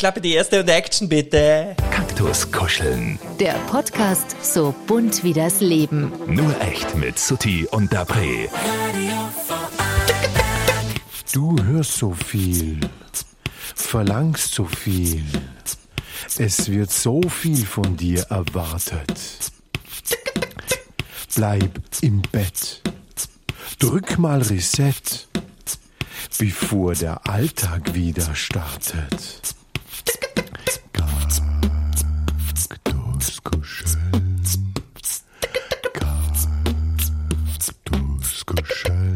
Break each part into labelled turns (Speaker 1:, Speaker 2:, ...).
Speaker 1: Klappe die erste und Action bitte.
Speaker 2: Kaktuskuscheln.
Speaker 3: Der Podcast so bunt wie das Leben.
Speaker 2: Nur echt mit Sutti und Dapré.
Speaker 4: Du hörst so viel, verlangst so viel. Es wird so viel von dir erwartet. Bleib im Bett. Drück mal Reset, bevor der Alltag wieder startet. Kaktuskuscheln. Kaktuskuscheln.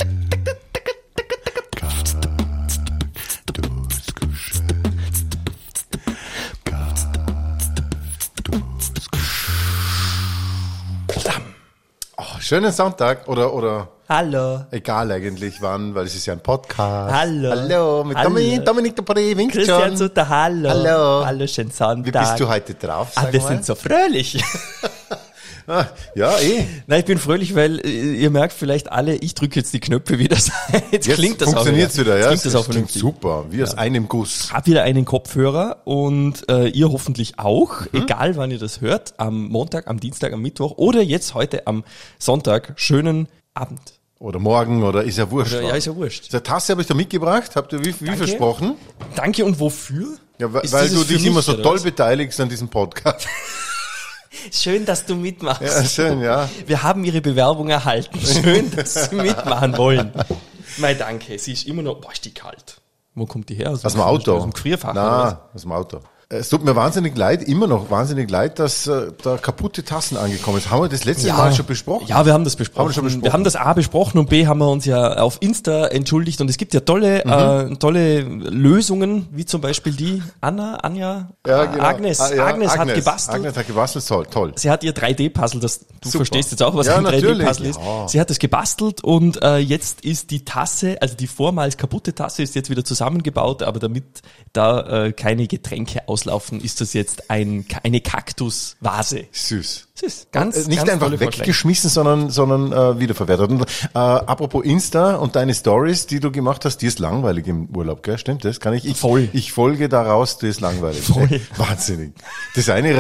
Speaker 5: Schönen Sonntag oder
Speaker 1: Hallo.
Speaker 5: egal eigentlich wann, weil es ist ja ein Podcast.
Speaker 1: Hallo.
Speaker 5: Hallo, mit
Speaker 1: Hallo.
Speaker 5: Dominik Dapré, winkt
Speaker 1: Christian
Speaker 5: schon.
Speaker 1: Sutter, hallo.
Speaker 5: Hallo.
Speaker 1: Hallo, schönen Sonntag.
Speaker 5: Wie bist du heute drauf, sag
Speaker 1: wir
Speaker 5: mal?
Speaker 1: sind so fröhlich.
Speaker 5: Ja,
Speaker 1: Nein, ich bin fröhlich, weil ihr merkt vielleicht alle, ich drücke jetzt die Knöpfe wieder. Jetzt klingt das auch
Speaker 5: funktioniert's wieder, ja.
Speaker 1: Klingt das auch
Speaker 5: klingt
Speaker 1: vernünftig.
Speaker 5: super, wie aus einem Guss.
Speaker 1: Hab wieder einen Kopfhörer und ihr hoffentlich auch, egal wann ihr das hört, am Montag, am Dienstag, am Mittwoch oder jetzt heute am Sonntag. Schönen Abend.
Speaker 5: Oder morgen, oder ist ja wurscht.
Speaker 1: Ja, ist ja wurscht.
Speaker 5: Die Tasse habe ich da mitgebracht, habt ihr wie versprochen?
Speaker 1: Danke, und wofür?
Speaker 5: Ja,
Speaker 1: Ist
Speaker 5: weil
Speaker 1: dieses
Speaker 5: du
Speaker 1: für
Speaker 5: dich
Speaker 1: mich,
Speaker 5: immer so
Speaker 1: oder
Speaker 5: toll
Speaker 1: was?
Speaker 5: beteiligst an diesem Podcast.
Speaker 1: Schön, dass du mitmachst.
Speaker 5: Ja, schön, ja.
Speaker 1: Wir haben Ihre Bewerbung erhalten. Schön, dass Sie mitmachen wollen. Mein Danke, sie ist immer noch, ist die kalt. Wo kommt die her?
Speaker 5: Aus dem Auto.
Speaker 1: Aus dem Gefrierfach? oder was?
Speaker 5: Nein, aus dem Auto. Es tut mir wahnsinnig leid, immer noch wahnsinnig leid, dass da kaputte Tassen angekommen ist. Haben wir das letztes Mal schon besprochen?
Speaker 1: Ja, wir haben das besprochen.
Speaker 5: Haben wir schon besprochen.
Speaker 1: Wir haben das A besprochen und B haben wir uns ja auf Insta entschuldigt und es gibt ja tolle Lösungen, wie zum Beispiel die Anja,
Speaker 5: genau.
Speaker 1: Agnes hat gebastelt.
Speaker 5: Agnes hat gebastelt, toll.
Speaker 1: Sie hat ihr 3D-Puzzle, du
Speaker 5: Super.
Speaker 1: verstehst jetzt auch, was
Speaker 5: Ja,
Speaker 1: ein 3D-Puzzle
Speaker 5: natürlich.
Speaker 1: ist.
Speaker 5: Ja.
Speaker 1: Sie hat es gebastelt und jetzt ist die Tasse, also die vormals kaputte Tasse ist jetzt wieder zusammengebaut, aber damit da keine Getränke auslaufen, ist das jetzt eine Kaktusvase.
Speaker 5: Süß.
Speaker 1: Süß. Ganz,
Speaker 5: Nicht
Speaker 1: ganz
Speaker 5: einfach
Speaker 1: tolle Vorschläge.
Speaker 5: weggeschmissen, sondern wiederverwertet. Und, apropos Insta und deine Stories, die du gemacht hast, die ist langweilig im Urlaub, gell? Stimmt das? Kann ich?
Speaker 1: Voll.
Speaker 5: Ich folge daraus, die ist langweilig.
Speaker 1: Voll.
Speaker 5: Wahnsinnig. Das ist eine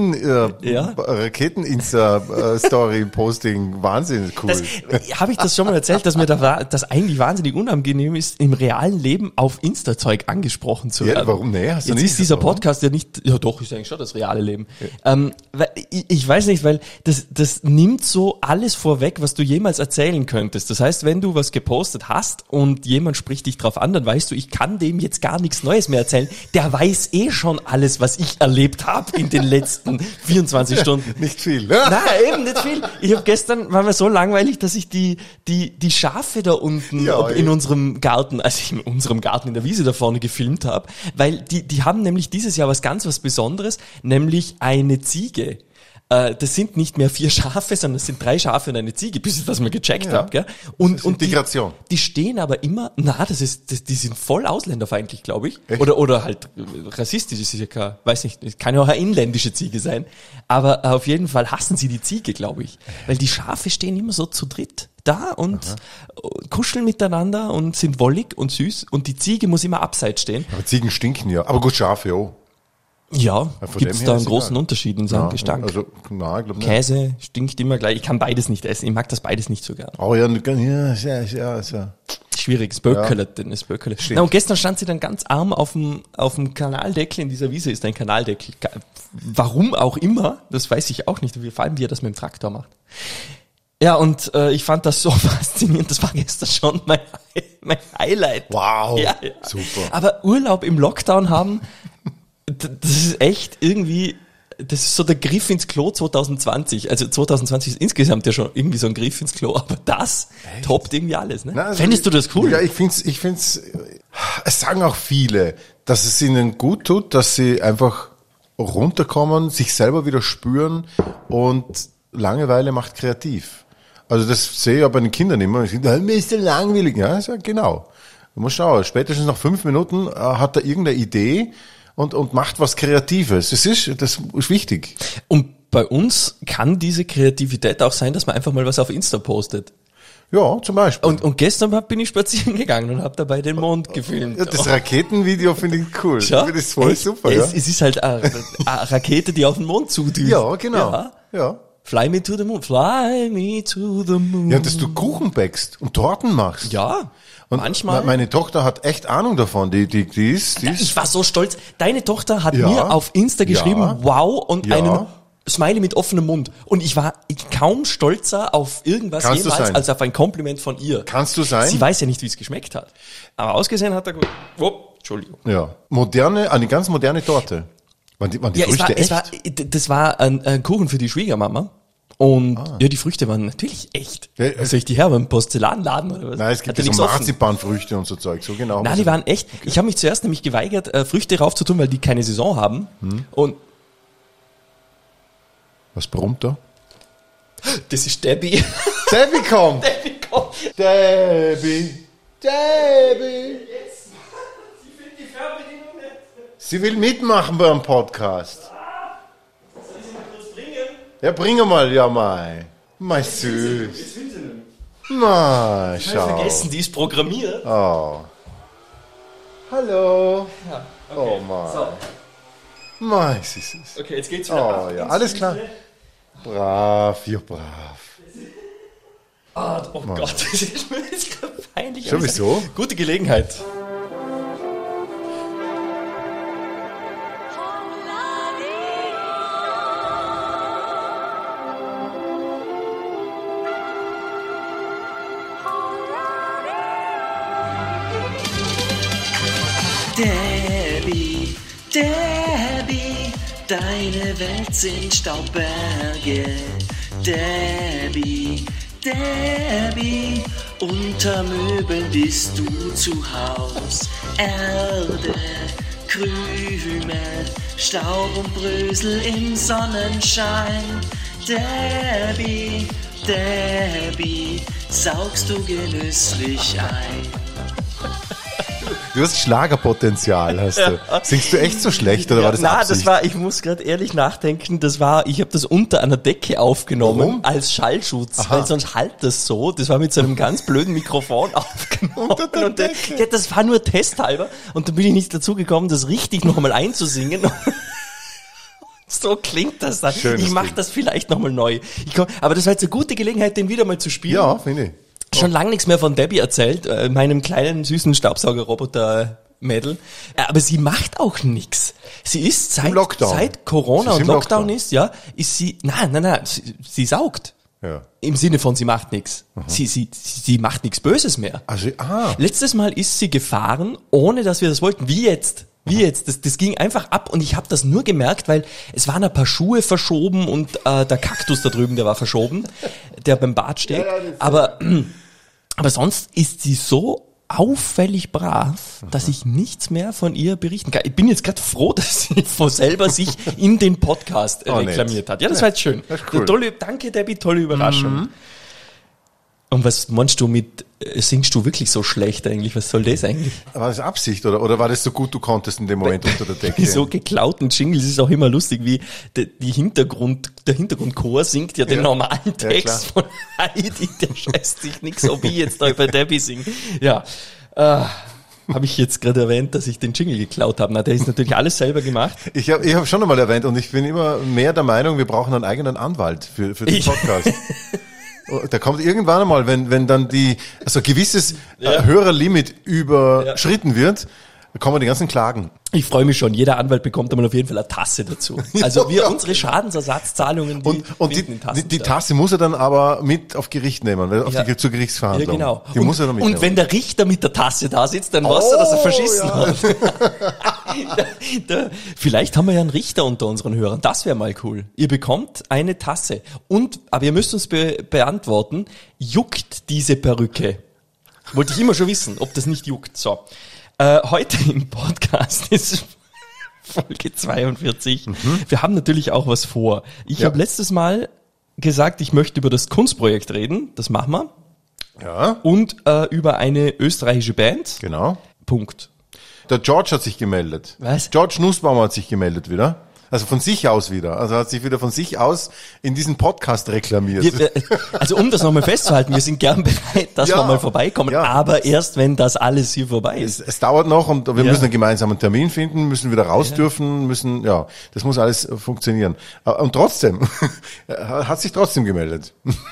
Speaker 5: Raketen-Insta-Story-Posting. Wahnsinnig cool.
Speaker 1: Habe ich das schon mal erzählt, dass mir das eigentlich wahnsinnig unamgenehm ist, im realen Leben auf Insta-Zeug angesprochen zu werden?
Speaker 5: Ja, warum? Nee, hast du
Speaker 1: Jetzt
Speaker 5: nicht.
Speaker 1: ist dieser
Speaker 5: Warum?
Speaker 1: Podcast ja nicht, ja doch, ist eigentlich schon das reale Leben. Weil ich weiß nicht, weil das nimmt so alles vorweg, was du jemals erzählen könntest. Das heißt, wenn du was gepostet hast und jemand spricht dich drauf an, dann weißt du, ich kann dem jetzt gar nichts Neues mehr erzählen. Der weiß eh schon alles, was ich erlebt habe in den letzten 24 Stunden.
Speaker 5: Nicht viel.
Speaker 1: Nein, eben nicht viel. Ich habe gestern, war mir so langweilig, dass ich die Schafe da unten
Speaker 5: Ja,
Speaker 1: in unserem Garten, also in unserem Garten in der Wiese da vorne gefilmt habe, weil die haben nämlich dieses Jahr was Besonderes, nämlich eine Ziege. Das sind nicht mehr 4 Schafe, sondern es sind 3 Schafe und eine Ziege, bis ich das mal gecheckt habe, gell? Und
Speaker 5: Integration.
Speaker 1: Die stehen aber immer, die sind voll ausländerfeindlich, glaube ich.
Speaker 5: Echt?
Speaker 1: Oder halt rassistisch, ist ja kein, weiß nicht, es kann ja auch eine inländische Ziege sein. Aber auf jeden Fall hassen sie die Ziege, glaube ich. Weil die Schafe stehen immer so zu dritt da und kuscheln miteinander und sind wollig und süß. Und die Ziege muss immer abseits stehen.
Speaker 5: Aber Ziegen stinken ja. Aber gut, Schafe auch.
Speaker 1: Ja,
Speaker 5: von
Speaker 1: gibt es
Speaker 5: dem
Speaker 1: da
Speaker 5: her
Speaker 1: einen
Speaker 5: ist
Speaker 1: großen
Speaker 5: egal.
Speaker 1: Unterschied in seinem Gestank?
Speaker 5: Also, nein, ich glaube nicht.
Speaker 1: Käse stinkt immer gleich. Ich kann beides nicht essen. Ich mag das beides nicht so gern.
Speaker 5: Oh ja, ja.
Speaker 1: Schwierig, das Böckele. Na, und gestern stand sie dann ganz arm auf dem Kanaldeckel. In dieser Wiese ist ein Kanaldeckel. Warum auch immer, das weiß ich auch nicht. Vor allem, wie er das mit dem Traktor macht. Ja, und ich fand das so faszinierend. Das war gestern schon mein Highlight.
Speaker 5: Wow,
Speaker 1: Ja.
Speaker 5: super.
Speaker 1: Aber Urlaub im Lockdown haben, das ist echt irgendwie, das ist so der Griff ins Klo 2020. Also 2020 ist insgesamt ja schon irgendwie so ein Griff ins Klo, aber das toppt irgendwie alles. Ne?
Speaker 5: Na, also
Speaker 1: Fändest du das cool?
Speaker 5: Ja, ich find's, es sagen auch viele, dass es ihnen gut tut, dass sie einfach runterkommen, sich selber wieder spüren und Langeweile macht kreativ. Also das sehe ich ja bei den Kindern immer. Ich denke, mir ist der langweilig. Ja, genau. Du musst schauen, spätestens nach 5 Minuten hat er irgendeine Idee und macht was Kreatives. Das ist wichtig.
Speaker 1: Und bei uns kann diese Kreativität auch sein, dass man einfach mal was auf Insta postet.
Speaker 5: Ja, zum Beispiel.
Speaker 1: Und gestern bin ich spazieren gegangen und habe dabei den Mond gefilmt.
Speaker 5: Ja, das Raketenvideo finde ich cool.
Speaker 1: Schau,
Speaker 5: Ich finde das voll super, ja.
Speaker 1: Es ist halt eine Rakete, die auf den Mond zudüst.
Speaker 5: Ja, genau.
Speaker 1: Ja.
Speaker 5: Ja.
Speaker 1: Fly me to the moon, fly me to the moon.
Speaker 5: Ja, dass du Kuchen backst und Torten machst.
Speaker 1: Ja,
Speaker 5: Und
Speaker 1: manchmal.
Speaker 5: Meine Tochter hat echt Ahnung davon. Die ist.
Speaker 1: Ich war so stolz. Deine Tochter hat
Speaker 5: Ja.
Speaker 1: mir auf Insta geschrieben,
Speaker 5: Ja.
Speaker 1: wow, und
Speaker 5: Ja.
Speaker 1: einen Smiley mit offenem Mund. Und ich war kaum stolzer auf irgendwas
Speaker 5: Kannst du
Speaker 1: jemals
Speaker 5: sein.
Speaker 1: als auf ein Kompliment von ihr.
Speaker 5: Kannst du sein?
Speaker 1: Sie weiß ja nicht, wie es geschmeckt hat. Aber ausgesehen hat er gut. Oh, Entschuldigung.
Speaker 5: Ja. Eine ganz moderne Torte. Waren die
Speaker 1: Ja,
Speaker 5: Früchte echt?
Speaker 1: das war ein Kuchen für die Schwiegermama. Und ja, die Früchte waren natürlich echt.
Speaker 5: Ja,
Speaker 1: Soll ich die her beim Porzellanladen oder was?
Speaker 5: Nein, es gibt
Speaker 1: Hat
Speaker 5: ja
Speaker 1: ja
Speaker 5: so
Speaker 1: nichts offen.
Speaker 5: Marzipanfrüchte und so Zeug. So genau.
Speaker 1: Nein, die waren echt. Ich habe mich zuerst nämlich geweigert, Früchte raufzutun, weil die keine Saison haben. Und
Speaker 5: Was brummt da?
Speaker 1: das ist Debbie.
Speaker 5: Debbie kommt!
Speaker 1: Debbie kommt.
Speaker 5: Debbie! Debbie!
Speaker 1: Sie findet die Fernbedienung nicht.
Speaker 5: Sie will mitmachen beim Podcast.
Speaker 1: Soll ich sie mal kurz bringen?
Speaker 5: Ja, bring mal, ja mal. Mei süß.
Speaker 1: Jetzt will sie nicht.
Speaker 5: Mei, schau.
Speaker 1: Vergessen, die ist programmiert.
Speaker 5: Oh. Hallo.
Speaker 1: Ja,
Speaker 5: Oh Mann.
Speaker 1: So,
Speaker 5: Mei, süß.
Speaker 1: okay, jetzt geht's wieder.
Speaker 5: Oh ja, alles klar. Brav, ja brav.
Speaker 1: Ah, oh Gott, das ist mir jetzt gerade peinlich.
Speaker 5: Sowieso.
Speaker 1: Gute Gelegenheit.
Speaker 6: Debbie, Debbie, deine Welt sind Staubberge. Debbie, Debbie, unter Möbeln bist du zu Haus. Erde, Krümel, Staub und Brösel im Sonnenschein. Debbie, Debbie, saugst du genüsslich ein.
Speaker 5: Du hast Schlagerpotenzial, hast du. Singst du echt so schlecht oder war das
Speaker 1: Na,
Speaker 5: Absicht?
Speaker 1: ich muss gerade ehrlich nachdenken, ich habe das unter einer Decke aufgenommen
Speaker 5: Warum?
Speaker 1: als Schallschutz, weil sonst halt das so. Das war mit so einem ganz blöden Mikrofon aufgenommen.
Speaker 5: Unter der
Speaker 1: und,
Speaker 5: Decke.
Speaker 1: ja, das war nur testhalber und dann bin ich nicht dazu gekommen, das richtig nochmal einzusingen. So klingt das dann.
Speaker 5: Schönes
Speaker 1: Ich mache
Speaker 5: Ding.
Speaker 1: das vielleicht nochmal neu. Aber das war jetzt eine gute Gelegenheit, den wieder mal zu spielen.
Speaker 5: Ja, finde ich.
Speaker 1: Schon lange nichts mehr von Debbie erzählt, meinem kleinen süßen Staubsaugerroboter-Mädel. Aber sie macht auch nichts. Sie ist seit Corona
Speaker 5: Sie ist
Speaker 1: und
Speaker 5: im
Speaker 1: Lockdown
Speaker 5: Lockdown.
Speaker 1: ist, ja, ist sie, nein, sie saugt.
Speaker 5: Ja.
Speaker 1: Im Sinne von, sie macht nichts. Sie macht nichts Böses mehr.
Speaker 5: Also,
Speaker 1: Letztes Mal ist sie gefahren, ohne dass wir das wollten. Wie jetzt. Das ging einfach ab und ich habe das nur gemerkt, weil es waren ein paar Schuhe verschoben und der Kaktus da drüben, der war verschoben, der beim Bad steht. Aber sonst ist sie so auffällig brav, dass ich nichts mehr von ihr berichten kann. Ich bin jetzt gerade froh, dass sie von selber sich in den Podcast reklamiert hat. Ja, das war jetzt schön.
Speaker 5: Das ist cool.
Speaker 1: Danke, Debbie, tolle Überraschung. Und was meinst du singst du wirklich so schlecht eigentlich? Was soll das eigentlich?
Speaker 5: war das Absicht oder war das so gut du konntest in dem Moment unter der Decke?
Speaker 1: Die so geklauten Jingles ist auch immer lustig, wie der Hintergrundchor singt ja den normalen Text von Heidi, der scheißt sich nix, ob ich jetzt da über Debbie singe. Ja, habe ich jetzt gerade erwähnt, dass ich den Jingle geklaut habe. Na, der ist natürlich alles selber gemacht.
Speaker 5: Ich hab schon einmal erwähnt und ich bin immer mehr der Meinung, wir brauchen einen eigenen Anwalt für den Podcast. Da kommt irgendwann einmal, wenn dann gewisses Hörerlimit überschritten wird, kommen die ganzen Klagen.
Speaker 1: Ich freue mich schon, jeder Anwalt bekommt einmal auf jeden Fall eine Tasse dazu. Also unsere Schadensersatzzahlungen,
Speaker 5: Die Tasse muss er dann aber mit auf Gericht nehmen, zur Gerichtsverhandlung.
Speaker 1: Ja, genau.
Speaker 5: Die muss er dann mitnehmen.
Speaker 1: Und wenn der Richter mit der Tasse da sitzt, dann weißt du, dass er verschissen hat. Vielleicht haben wir ja einen Richter unter unseren Hörern. Das wäre mal cool. Ihr bekommt eine Tasse. Aber ihr müsst uns beantworten, juckt diese Perücke? Wollte ich immer schon wissen, ob das nicht juckt. So. Heute im Podcast ist Folge 42. Wir haben natürlich auch was vor. Ich habe letztes Mal gesagt, ich möchte über das Kunstprojekt reden. Das machen wir.
Speaker 5: Ja.
Speaker 1: Und über eine österreichische Band.
Speaker 5: Genau.
Speaker 1: Punkt.
Speaker 5: Der George hat sich gemeldet.
Speaker 1: Was?
Speaker 5: George Nussbaum hat sich gemeldet wieder. Also von sich aus wieder. Also hat sich wieder von sich aus in diesen Podcast reklamiert.
Speaker 1: Also um das nochmal festzuhalten, wir sind gern bereit, dass wir mal vorbeikommen, aber erst wenn das alles hier vorbei ist.
Speaker 5: Es dauert noch und wir müssen einen gemeinsamen Termin finden, müssen wieder raus dürfen, das muss alles funktionieren. Und trotzdem, hat sich trotzdem gemeldet.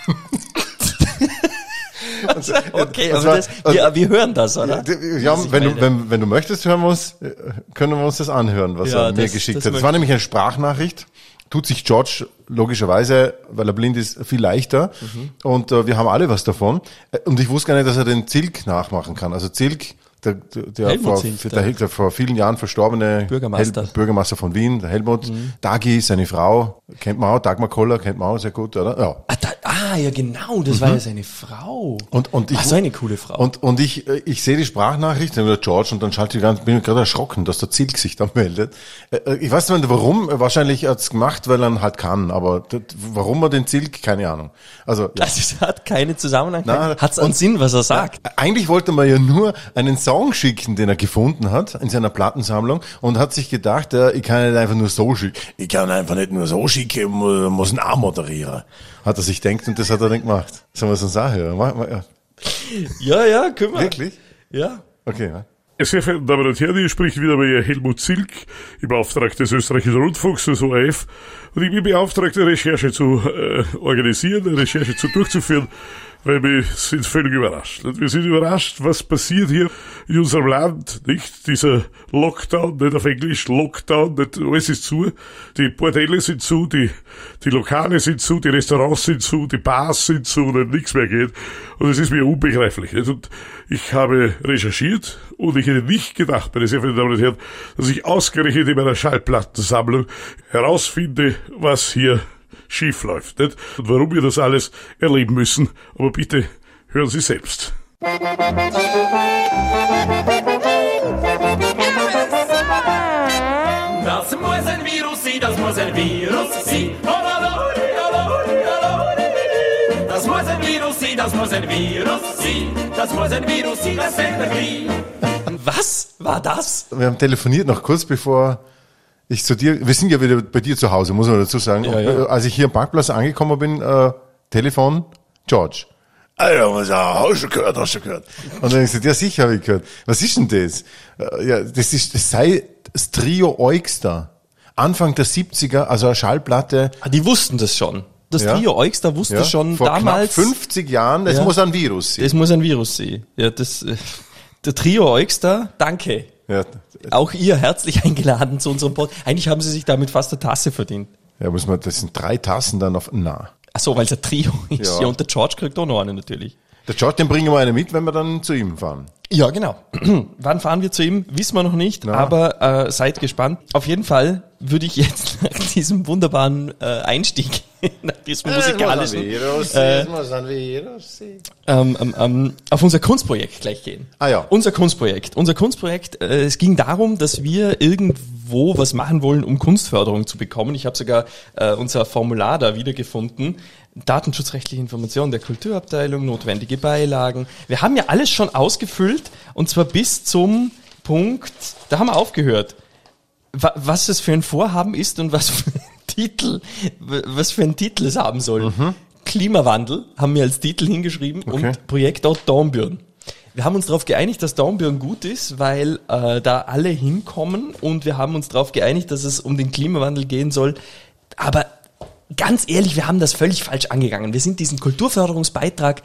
Speaker 1: Okay, aber wir hören das, oder?
Speaker 5: Ja, wenn du möchtest, können wir uns das anhören, was er mir geschickt hat. Das war nämlich eine Sprachnachricht. Tut sich George logischerweise, weil er blind ist, viel leichter. Und wir haben alle was davon. Und ich wusste gar nicht, dass er den Zilk nachmachen kann. Also Zilk, der vor vielen Jahren verstorbene Bürgermeister von Wien, der Helmut, Dagi, seine Frau, kennt man auch, Dagmar Koller, kennt man auch sehr gut, oder? Ja.
Speaker 1: Ja genau, das war ja seine Frau.
Speaker 5: Und ich,
Speaker 1: so eine coole Frau.
Speaker 5: Und ich sehe die Sprachnachricht, dann wieder George, und dann schalte ich bin gerade erschrocken, dass der Zilk sich da meldet. Ich weiß nicht warum, wahrscheinlich hat's gemacht, weil er halt kann, aber warum er den Zilk, keine Ahnung. Also,
Speaker 1: das hat keine Zusammenhang. Hat's einen Sinn, was er sagt?
Speaker 5: Eigentlich wollte man ja nur einen Song schicken, den er gefunden hat in seiner Plattensammlung, und hat sich gedacht, ich kann nicht einfach nur so schicken. Ich kann einfach nicht nur so schicken, muss ihn auch moderieren. Hat er sich denkt, und das hat er dann gemacht. Sollen wir es uns auch hören?
Speaker 1: Ja, können wir.
Speaker 5: Wirklich?
Speaker 1: Ja.
Speaker 5: Okay, ja.
Speaker 7: Sehr verehrte Damen und Herren, hier spricht wieder bei Helmut Zilk, im Auftrag des österreichischen Rundfunks, des ORF. Und ich bin beauftragt, eine Recherche zu organisieren, eine Recherche durchzuführen, weil wir sind völlig überrascht. Und wir sind überrascht, was passiert hier in unserem Land, nicht? Dieser Lockdown, nicht auf Englisch, Lockdown, nicht, alles ist zu. Die Bordelle sind zu, die Lokale sind zu, die Restaurants sind zu, die Bars sind zu, und nichts mehr geht. Und es ist mir unbegreiflich, nicht? Und ich habe recherchiert, und ich hätte nicht gedacht, meine sehr verehrten Damen und Herren, dass ich ausgerechnet in meiner Schallplattensammlung herausfinde, was hier schief läuft, nicht? Und warum wir das alles erleben müssen. Aber bitte hören Sie selbst.
Speaker 6: Das muss ein Virus sein, das muss ein Virus sein. Das muss ein Virus sein, das muss ein Virus sein. Das muss ein Virus sein, das sind wir gleich.
Speaker 1: Was war das?
Speaker 5: Wir haben telefoniert noch kurz bevor ich zu dir, wir sind ja wieder bei dir zu Hause, muss man dazu sagen.
Speaker 1: Ja.
Speaker 5: Als ich hier am Parkplatz angekommen bin, Telefon, George. Hast du gehört. Und dann habe ich gesagt, ja sicher habe ich gehört. Was ist denn das? Das sei das Trio Eugster. Anfang der 70er, also eine Schallplatte.
Speaker 1: Die wussten das schon. Das Trio Eugster wusste schon
Speaker 5: vor
Speaker 1: damals.
Speaker 5: Vor 50 Jahren, das muss ein Virus sein.
Speaker 1: Das muss ein Virus sein. Ja, der Trio Eugster, danke. Ja. Auch ihr herzlich eingeladen zu unserem Podcast. Eigentlich haben sie sich damit fast eine Tasse verdient.
Speaker 5: Ja, das sind 3 Tassen dann auf,
Speaker 1: Ach so, weil es ein Trio ist. Ja, und der George kriegt auch noch eine natürlich.
Speaker 5: Der George, den bringen wir eine mit, wenn wir dann zu ihm fahren.
Speaker 1: Ja, genau. Wann fahren wir zu ihm? Wissen wir noch nicht, aber seid gespannt. Auf jeden Fall würde ich jetzt nach diesem wunderbaren Einstieg, nach diesem musikalischen, auf unser Kunstprojekt gleich gehen.
Speaker 5: Ah ja.
Speaker 1: Unser Kunstprojekt, es ging darum, dass wir irgendwo was machen wollen, um Kunstförderung zu bekommen. Ich habe sogar unser Formular da wiedergefunden. Datenschutzrechtliche Informationen der Kulturabteilung, notwendige Beilagen. Wir haben ja alles schon ausgefüllt, und zwar bis zum Punkt, da haben wir aufgehört, was es für ein Vorhaben ist und was für ein Titel es haben soll. Klimawandel haben wir als Titel hingeschrieben, und Projektort Dornbirn. Wir haben uns darauf geeinigt, dass Dornbirn gut ist, weil da alle hinkommen, und wir haben uns darauf geeinigt, dass es um den Klimawandel gehen soll. Aber ganz ehrlich, wir haben das völlig falsch angegangen. Wir sind diesen Kulturförderungsbeitrag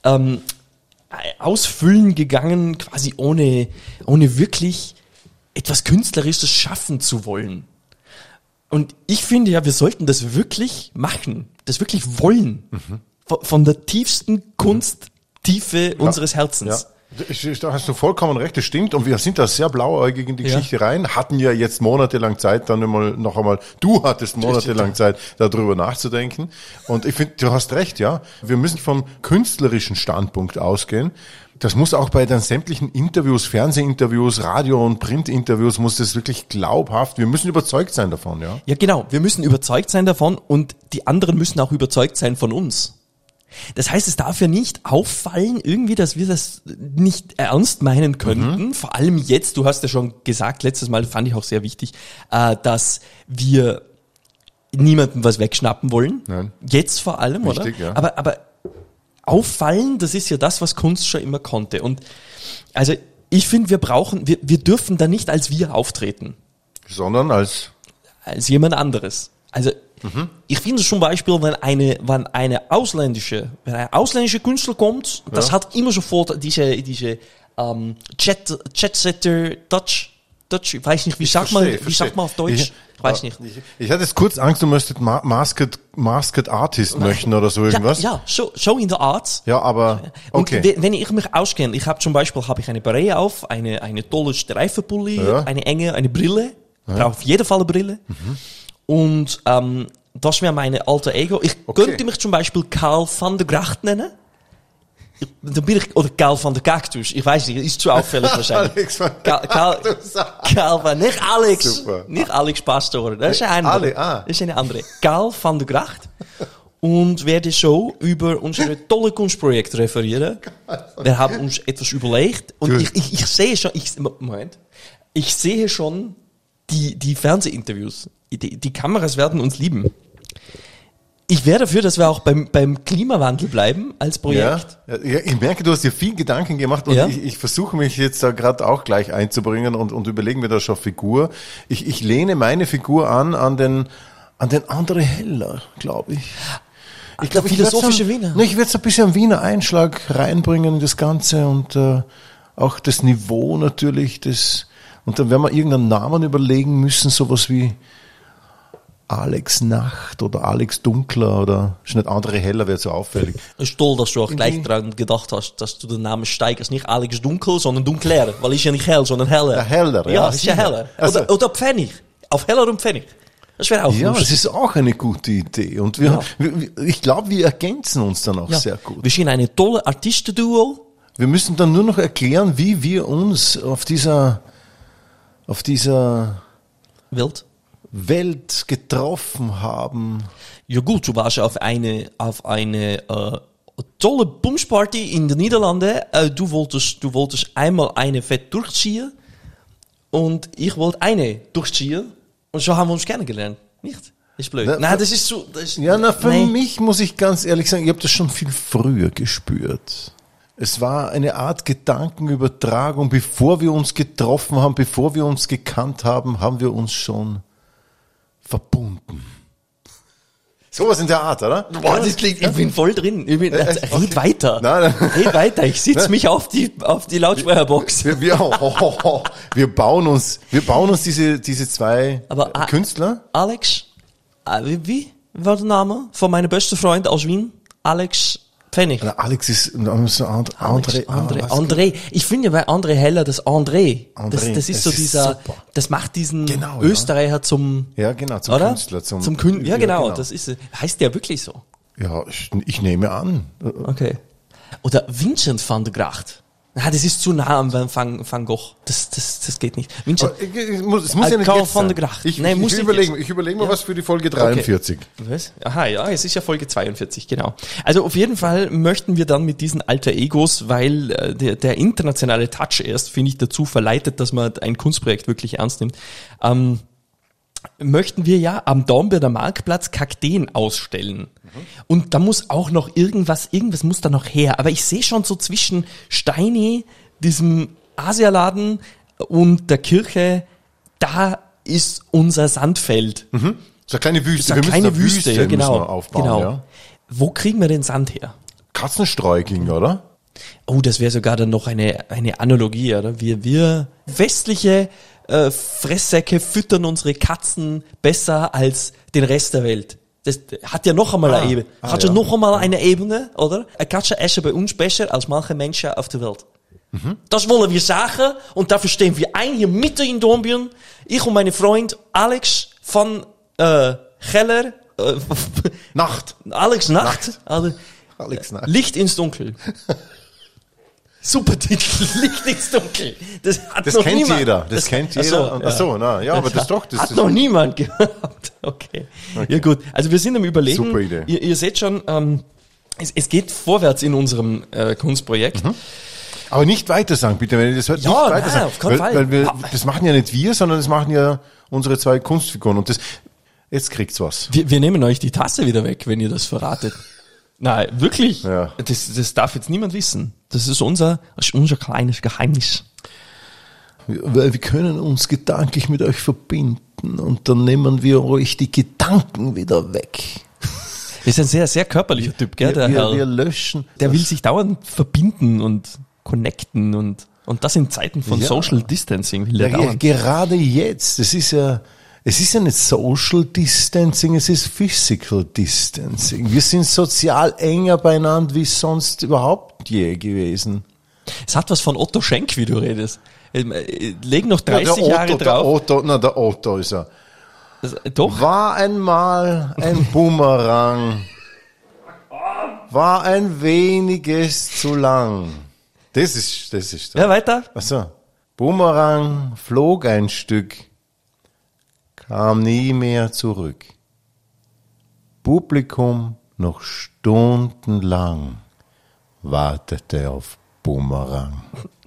Speaker 1: ausfüllen gegangen, quasi ohne wirklich etwas Künstlerisches schaffen zu wollen. Und ich finde ja, wir sollten das wirklich machen, das wirklich wollen. Von der tiefsten Kunsttiefe unseres Herzens.
Speaker 5: Ja. Da hast du vollkommen recht, das stimmt. Und wir sind da sehr blauäugig in die Geschichte rein, hatten ja jetzt monatelang Zeit, du hattest monatelang Zeit, darüber nachzudenken. Und ich finde, du hast recht, ja. Wir müssen vom künstlerischen Standpunkt ausgehen. Das muss auch bei den sämtlichen Interviews, Fernsehinterviews, Radio- und Printinterviews, muss das wirklich glaubhaft, wir müssen überzeugt sein davon, ja.
Speaker 1: Ja, genau. Wir müssen überzeugt sein davon, und die anderen müssen auch überzeugt sein von uns. Das heißt, es darf ja nicht auffallen irgendwie, dass wir das nicht ernst meinen könnten. Vor allem jetzt, du hast ja schon gesagt, letztes Mal fand ich auch sehr wichtig, dass wir niemandem was wegschnappen wollen.
Speaker 5: Nein.
Speaker 1: Jetzt vor allem,
Speaker 5: Wichtig,
Speaker 1: oder?
Speaker 5: ja.
Speaker 1: Aber auffallen, das ist ja das, was Kunst schon immer konnte. Und also ich finde, wir dürfen da nicht als wir auftreten.
Speaker 5: Sondern als
Speaker 1: Jemand anderes. Also ich finde zum Beispiel, wenn ein ausländischer Künstler kommt, das hat immer sofort diese Jet-Setter-Touch. Ich weiß nicht, wie sagt man auf Deutsch? Ich weiß nicht.
Speaker 5: Ich hatte jetzt kurz Angst, du möchtest Masked Artist möchten oder so irgendwas.
Speaker 1: Ja, so in der Art.
Speaker 5: Ja, aber okay.
Speaker 1: Und wenn ich mich auskenne, ich habe zum Beispiel eine Beret auf, eine tolle Streifenpulli, eine Brille, brauche auf jeden Fall eine Brille. Und das wäre meine alter Ego. Ich könnte mich zum Beispiel Karl van der Gracht nennen. Dann bin ich, oder Karl van der Cactus. Ich weiß nicht, ist zu auffällig wahrscheinlich.
Speaker 5: Alex van
Speaker 1: Karl van, nicht Alex.
Speaker 5: Super.
Speaker 1: Nicht Alex Pastor. Das ist eine andere. Das ist eine andere. Karl van der Gracht. Und werde so über unsere tolle Kunstprojekte referieren. Wir haben uns etwas überlegt. Und ich sehe schon, ich sehe schon die Fernsehinterviews. Die Kameras werden uns lieben. Ich wäre dafür, dass wir auch beim Klimawandel bleiben als Projekt.
Speaker 5: Ja, ich merke, du hast dir viel Gedanken gemacht und ich versuche mich jetzt da gerade auch gleich einzubringen und überlegen mir da schon Figur. Ich lehne meine Figur an den André Heller, glaube ich. Ich glaube,
Speaker 1: philosophische Wiener.
Speaker 5: Ich werde so ein bisschen einen Wiener Einschlag reinbringen in das Ganze und auch das Niveau natürlich. Und dann werden wir irgendeinen Namen überlegen müssen, sowas wie Alex Nacht oder Alex Dunkler oder ist nicht André Heller, wäre so auffällig.
Speaker 1: Es ist toll, dass du auch gleich dran gedacht hast, dass du den Namen steigerst. Nicht Alex Dunkel, sondern Dunkler. Weil ist ja nicht hell, sondern heller.
Speaker 5: Ja, heller,
Speaker 1: ja. Ist ja heller.
Speaker 5: Also,
Speaker 1: oder Pfennig. Auf Heller und Pfennig. Das wäre auch
Speaker 5: ja,
Speaker 1: lustig.
Speaker 5: das ist auch eine gute Idee. Und ich glaube, wir ergänzen uns dann auch sehr gut.
Speaker 1: Wir sind eine tolle Artistenduo.
Speaker 5: Wir müssen dann nur noch erklären, wie wir uns auf dieser Welt getroffen haben.
Speaker 1: Ja gut, du warst auf eine tolle Bumsparty in den Niederlanden. Du wolltest einmal eine fett durchziehen und ich wollte eine durchziehen und so haben wir uns kennengelernt. Nicht? Ist blöd. Das ist so.
Speaker 5: Für mich muss ich ganz ehrlich sagen, ich habe das schon viel früher gespürt. Es war eine Art Gedankenübertragung. Bevor wir uns getroffen haben, bevor wir uns gekannt haben, haben wir uns schon verbunden. Sowas in der Art, oder?
Speaker 1: Boah, das klingt, ich bin voll drin. Red weiter.
Speaker 5: Nein.
Speaker 1: Red weiter. Ich sitze mich auf die Lautsprecherbox.
Speaker 5: Wir bauen uns diese zwei Künstler.
Speaker 1: Alex, wie war der Name von meinem besten Freund aus Wien? Alex Pfennig.
Speaker 5: Alex ist André.
Speaker 1: Ich finde ja bei André Heller das André. Das ist so dieser, super. Das macht diesen Österreicher zum,
Speaker 5: zum Künstler.
Speaker 1: Zum Künstler. Ja, genau. Das ist, heißt der wirklich so?
Speaker 5: Ja, ich nehme an.
Speaker 1: Okay. Oder Vincent van der Gracht. Das ist zu nah am Van Gogh. Das geht nicht. Vincent,
Speaker 5: es muss ja nicht
Speaker 1: Karl
Speaker 5: jetzt
Speaker 1: van
Speaker 5: sein.
Speaker 1: der Gracht.
Speaker 5: Ich überlege mal was für die Folge 43.
Speaker 1: Okay. Was? Aha, ja, es ist ja Folge 42, genau. Also auf jeden Fall möchten wir dann mit diesen Alter Egos, weil der internationale Touch erst, finde ich, dazu verleitet, dass man ein Kunstprojekt wirklich ernst nimmt, möchten wir ja am Dornbirner Marktplatz Kakteen ausstellen. Und da muss auch noch irgendwas muss da noch her. Aber ich sehe schon so zwischen Steini, diesem Asialaden und der Kirche, da ist unser Sandfeld.
Speaker 5: So eine kleine Wüste.
Speaker 1: Wir müssen eine Wüste ja, genau.
Speaker 5: Müssen wir aufbauen.
Speaker 1: Genau.
Speaker 5: Ja.
Speaker 1: Wo kriegen wir den Sand her?
Speaker 5: Katzenstreu ging, oder?
Speaker 1: Oh, das wäre sogar dann noch eine Analogie, oder? Wir westliche Fresssäcke füttern unsere Katzen besser als den Rest der Welt. Das hat ja noch einmal eine Ebene. Hat ja noch einmal eine Ebene, oder? Eine Katze essen bei uns besser als manche Menschen auf der Welt. Das wollen wir sagen und dafür stehen wir ein hier mitten in Dornbirn. Ich und mein Freund Alex von Heller.
Speaker 5: Nacht.
Speaker 1: Alex Nacht.
Speaker 5: Alex Nacht.
Speaker 1: Licht ins Dunkel. Super Titel, Licht ins Dunkel. Das
Speaker 5: kennt niemand. Jeder. Das kennt jeder. Aber das hat
Speaker 1: noch niemand gehabt. Okay. Ja gut, also wir sind am Überlegen.
Speaker 5: Super Idee.
Speaker 1: Ihr seht schon, Es geht vorwärts in unserem Kunstprojekt.
Speaker 5: Aber nicht weiter sagen, bitte, wenn ihr das hört,
Speaker 1: Ja,
Speaker 5: nicht weiter
Speaker 1: nein,
Speaker 5: sagen.
Speaker 1: auf keinen Fall.
Speaker 5: Weil das machen ja nicht wir, sondern das machen ja unsere 2 Kunstfiguren. Und jetzt kriegt's was.
Speaker 1: Wir nehmen euch die Tasse wieder weg, wenn ihr das verratet. Nein, wirklich.
Speaker 5: Ja.
Speaker 1: Das darf jetzt niemand wissen. Das ist unser kleines Geheimnis.
Speaker 5: Weil wir können uns gedanklich mit euch verbinden und dann nehmen wir euch die Gedanken wieder weg.
Speaker 1: Ist ein sehr, sehr körperlicher Typ, gell, der Herr.
Speaker 5: Wir löschen.
Speaker 1: Der will sich dauernd verbinden und connecten und das in Zeiten von
Speaker 5: Ja.
Speaker 1: Social Distancing will er
Speaker 5: Ja,
Speaker 1: dauernd.
Speaker 5: gerade jetzt, es ist ja nicht Social Distancing, es ist Physical Distancing. Wir sind sozial enger beieinander wie sonst überhaupt je gewesen.
Speaker 1: Es hat was von Otto Schenk, wie du redest. Legen noch 30
Speaker 5: der
Speaker 1: Jahre drauf.
Speaker 5: Der Otto ist er.
Speaker 1: Doch.
Speaker 5: War einmal ein Bumerang, war ein weniges zu lang. Das ist
Speaker 1: Ja, weiter.
Speaker 5: Achso. Bumerang flog ein Stück, kam nie mehr zurück. Publikum noch stundenlang wartete auf Bumerang.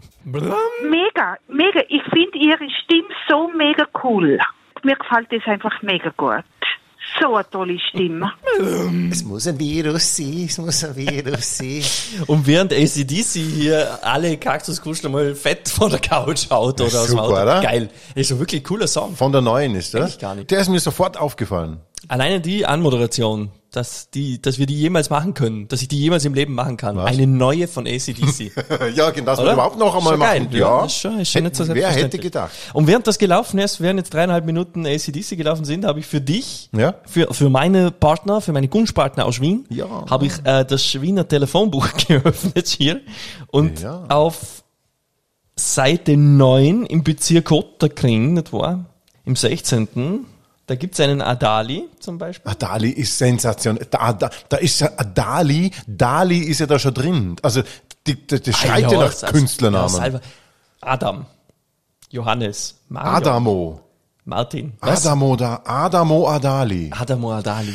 Speaker 8: Mega. Ich finde Ihre Stimme so mega cool. Mir gefällt das einfach mega gut. So eine tolle Stimme.
Speaker 5: Es muss ein Virus sein.
Speaker 1: Und während AC/DC hier alle Kaktuskuscheln mal fett von der Couch haut oder aus dem
Speaker 5: Super,
Speaker 1: Auto.
Speaker 5: oder?
Speaker 1: Geil. Ist ein wirklich cooler Song.
Speaker 5: Von der neuen ist das?
Speaker 1: Kenn ich gar nicht.
Speaker 5: Der ist mir sofort aufgefallen.
Speaker 1: Alleine die Anmoderation, dass wir die jemals machen können, dass ich die jemals im Leben machen kann.
Speaker 5: Was?
Speaker 1: Eine neue von AC/DC.
Speaker 5: Ja, genau, das
Speaker 1: Oder?
Speaker 5: wir überhaupt noch einmal
Speaker 1: Schon geil,
Speaker 5: machen.
Speaker 1: ja. Ist schon nicht so
Speaker 5: Wer hätte
Speaker 1: selbstverständlich.
Speaker 5: gedacht?
Speaker 1: Und während das gelaufen ist, während jetzt 3,5 Minuten AC/DC gelaufen sind, habe ich für dich,
Speaker 5: Ja.
Speaker 1: für meine Partner, für meine Kunstpartner aus Wien,
Speaker 5: Ja.
Speaker 1: habe ich das Wiener Telefonbuch geöffnet hier und
Speaker 5: Ja.
Speaker 1: auf Seite 9 im Bezirk Otterkring, nicht wahr? Im 16. Da gibt's einen Adali zum Beispiel.
Speaker 5: Dali ist sensationell. Da ist ja Dali ist ja da schon drin. Also das schreit ja nach Künstlernamen.
Speaker 1: Adam, Johannes, Mario,
Speaker 5: Adamo.
Speaker 1: Martin. Was?
Speaker 5: Adamo Adali.
Speaker 1: Adamo Adali.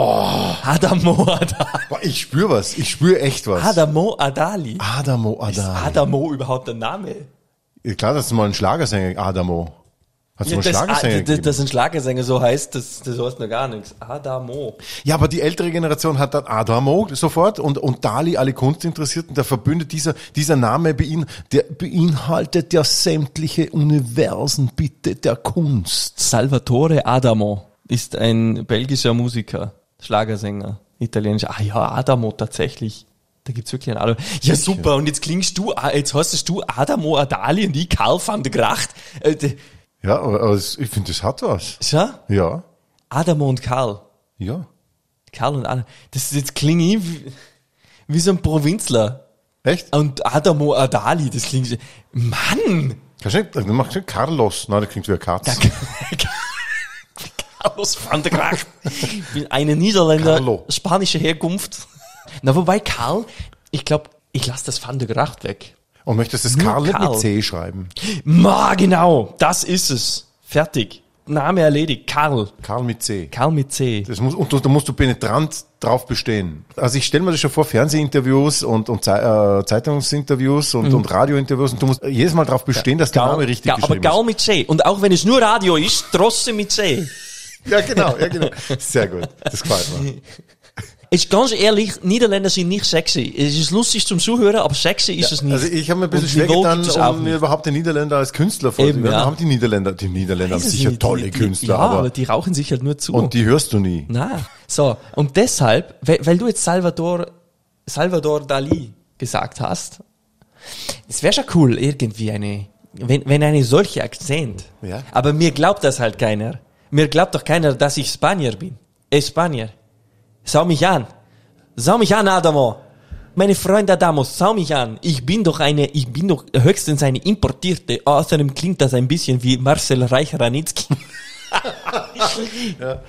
Speaker 1: Adamo Adali.
Speaker 5: Boah, ich spüre was. Ich spüre echt was.
Speaker 1: Adamo Adali.
Speaker 5: Adamo
Speaker 1: Ist
Speaker 5: Adali.
Speaker 1: Adamo überhaupt ein Name?
Speaker 5: Ja, klar, das ist mal ein Schlagersänger, Adamo. Hast du mal einen Schlagersänger gegeben?
Speaker 1: dass ein Schlagersänger so heißt, das heißt noch gar nichts. Adamo.
Speaker 5: Ja, aber die ältere Generation hat dann Adamo sofort und Dali, alle Kunstinteressierten, der verbündet dieser Name der beinhaltet ja sämtliche Universen, bitte, der Kunst.
Speaker 1: Salvatore Adamo ist ein belgischer Musiker, Schlagersänger, italienisch. Ah ja, Adamo tatsächlich. Da gibt's wirklich einen Adamo. Ja, super. Und jetzt jetzt heißt du Adamo Adali und ich Karl van der Gracht.
Speaker 5: Ja, aber ich finde, das hat was.
Speaker 1: Schau,
Speaker 5: Ja,
Speaker 1: Adamo und Karl.
Speaker 5: ja.
Speaker 1: Karl und Adamo. Jetzt klinge ich wie so ein Provinzler.
Speaker 5: Echt?
Speaker 1: Und Adamo Adali, das klingt so. Mann!
Speaker 5: Du machst schon Carlos. Nein, das klingt wie eine Katze.
Speaker 1: Carlos van der Gracht. Ich bin eine Niederländer,
Speaker 5: Carlo.
Speaker 1: spanische Herkunft. Na, wobei Karl, ich glaube, ich lasse das van der Gracht weg.
Speaker 5: Und möchtest das
Speaker 1: Nur
Speaker 5: Karl nicht
Speaker 1: Karl.
Speaker 5: mit C schreiben?
Speaker 1: Genau, das ist es. Fertig. Name erledigt. Karl.
Speaker 5: Karl mit C.
Speaker 1: Karl mit C.
Speaker 5: Da musst du penetrant drauf bestehen. Also ich stelle mir das schon vor, Fernsehinterviews und Zeitungsinterviews und Radiointerviews und du musst jedes Mal drauf bestehen, dass der Name richtig
Speaker 1: aber
Speaker 5: geschrieben
Speaker 1: Karl mit C. Und auch wenn es nur Radio ist, trotzdem mit C.
Speaker 5: ist. Ja, genau. Sehr gut. Das gefällt mir.
Speaker 1: Ist ganz ehrlich, Niederländer sind nicht sexy. Es ist lustig zum Zuhören, aber sexy ist es nicht.
Speaker 5: Also ich habe mir ein bisschen
Speaker 1: Und
Speaker 5: schwer
Speaker 1: Niveau
Speaker 5: getan,
Speaker 1: gibt es auch
Speaker 5: um mir
Speaker 1: nicht.
Speaker 5: überhaupt den Niederländer als Künstler vorzustellen.
Speaker 1: Eben, ja.
Speaker 5: Haben die Niederländer haben
Speaker 1: Weiß es
Speaker 5: sicher
Speaker 1: nicht,
Speaker 5: tolle Künstler,
Speaker 1: ja, aber die rauchen sich halt nur zu.
Speaker 5: und die hörst du nie.
Speaker 1: Na, so. Und deshalb, weil du jetzt Salvador Dali gesagt hast, es wäre schon cool, irgendwie wenn eine solche Akzent.
Speaker 5: Ja.
Speaker 1: Aber mir glaubt das halt keiner. Mir glaubt doch keiner, dass ich Spanier bin. Spanier. Schau mich an, Adamo. Meine Freunde Adamo, schau mich an. Ich bin doch höchstens eine importierte. Außerdem klingt das ein bisschen wie Marcel Reich-Ranitzky.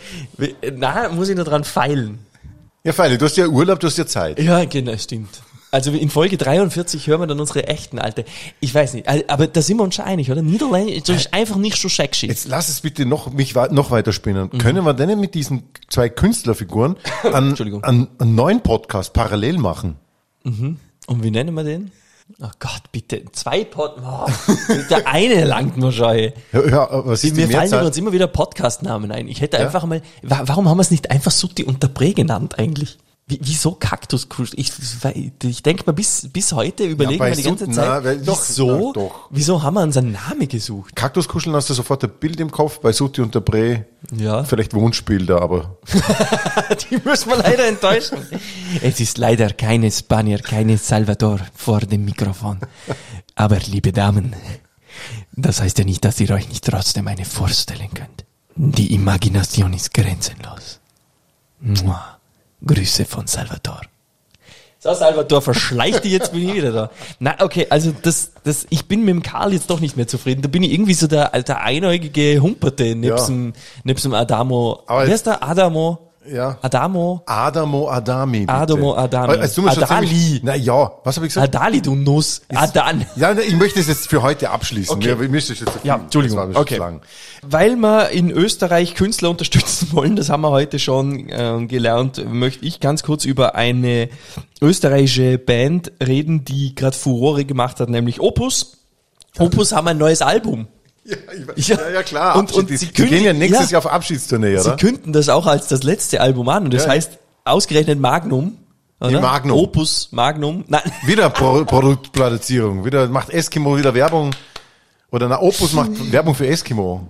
Speaker 1: Na, muss ich nur dran feilen.
Speaker 5: Ja, Feili, du hast ja Urlaub, du hast ja Zeit.
Speaker 1: Ja, genau, stimmt. Also in Folge 43 hören wir dann unsere echten alte. Ich weiß nicht, aber da sind wir uns schon einig, oder? Niederländisch ist einfach nicht so sexy.
Speaker 5: Jetzt lass es bitte noch weiter spinnen. Können wir denn mit diesen 2 Künstlerfiguren einen neuen Podcast parallel machen?
Speaker 1: Und wie nennen wir den? Oh Gott, bitte. 2 der eine langt mir schon. Ey.
Speaker 5: Ja, was ist die
Speaker 1: Mir fallen
Speaker 5: Mehrzahl?
Speaker 1: uns immer wieder Podcast-Namen ein. Ich hätte einfach mal, warum haben wir es nicht einfach Sutti und der Prä genannt eigentlich? Wieso Kaktuskuscheln? Ich denke mal, bis heute überlegen
Speaker 5: bei
Speaker 1: wir die ganze
Speaker 5: Sutti,
Speaker 1: Zeit,
Speaker 5: doch.
Speaker 1: wieso haben wir unseren Namen gesucht?
Speaker 5: Kaktuskuscheln hast du sofort ein Bild im Kopf, bei Sutti und der Prä.
Speaker 1: Ja.
Speaker 5: Vielleicht Wunschbilder, aber.
Speaker 1: Die müssen wir leider enttäuschen. Es ist leider keine Spanier, keine Salvador vor dem Mikrofon. Aber liebe Damen, das heißt ja nicht, dass ihr euch nicht trotzdem eine vorstellen könnt. Die Imagination ist grenzenlos. Mua. Grüße von Salvador. So, Salvador, verschleich dich, jetzt bin ich wieder da. Na, okay, also ich bin mit dem Karl jetzt doch nicht mehr zufrieden. Da bin ich irgendwie so der einäugige Humperte nebst dem Adamo.
Speaker 5: Aber
Speaker 1: Wer ist der? Adamo?
Speaker 5: Ja.
Speaker 1: Adamo
Speaker 5: Adami. Bitte.
Speaker 1: Adami.
Speaker 5: Also, du musst schon
Speaker 1: Adali.
Speaker 5: ziemlich- Na ja, was habe ich gesagt?
Speaker 1: Adali, du Nuss. Adan.
Speaker 5: Ja, ich möchte es jetzt für heute abschließen.
Speaker 1: Okay.
Speaker 5: Mir ist das jetzt zu viel.
Speaker 1: Ja, Entschuldigung.
Speaker 5: Das war mir schon
Speaker 1: Okay.
Speaker 5: zu lang.
Speaker 1: Weil wir in Österreich Künstler unterstützen wollen, das haben wir heute schon gelernt, möchte ich ganz kurz über eine österreichische Band reden, die gerade Furore gemacht hat, nämlich Opus. Opus haben ein neues Album.
Speaker 5: Ja, klar.
Speaker 1: Und
Speaker 5: die
Speaker 1: sie
Speaker 5: gehen ja nächstes
Speaker 1: ja.
Speaker 5: Jahr auf Abschiedstournee,
Speaker 1: Sie
Speaker 5: oder?
Speaker 1: künden das auch als das letzte Album an und das
Speaker 5: Ja.
Speaker 1: heißt ausgerechnet Magnum. Oder?
Speaker 5: Magnum.
Speaker 1: Opus Magnum. Nein.
Speaker 5: Wieder Produktplatzierung. Wieder macht Eskimo wieder Werbung. Oder
Speaker 1: Hm.
Speaker 5: Opus macht Werbung für Eskimo.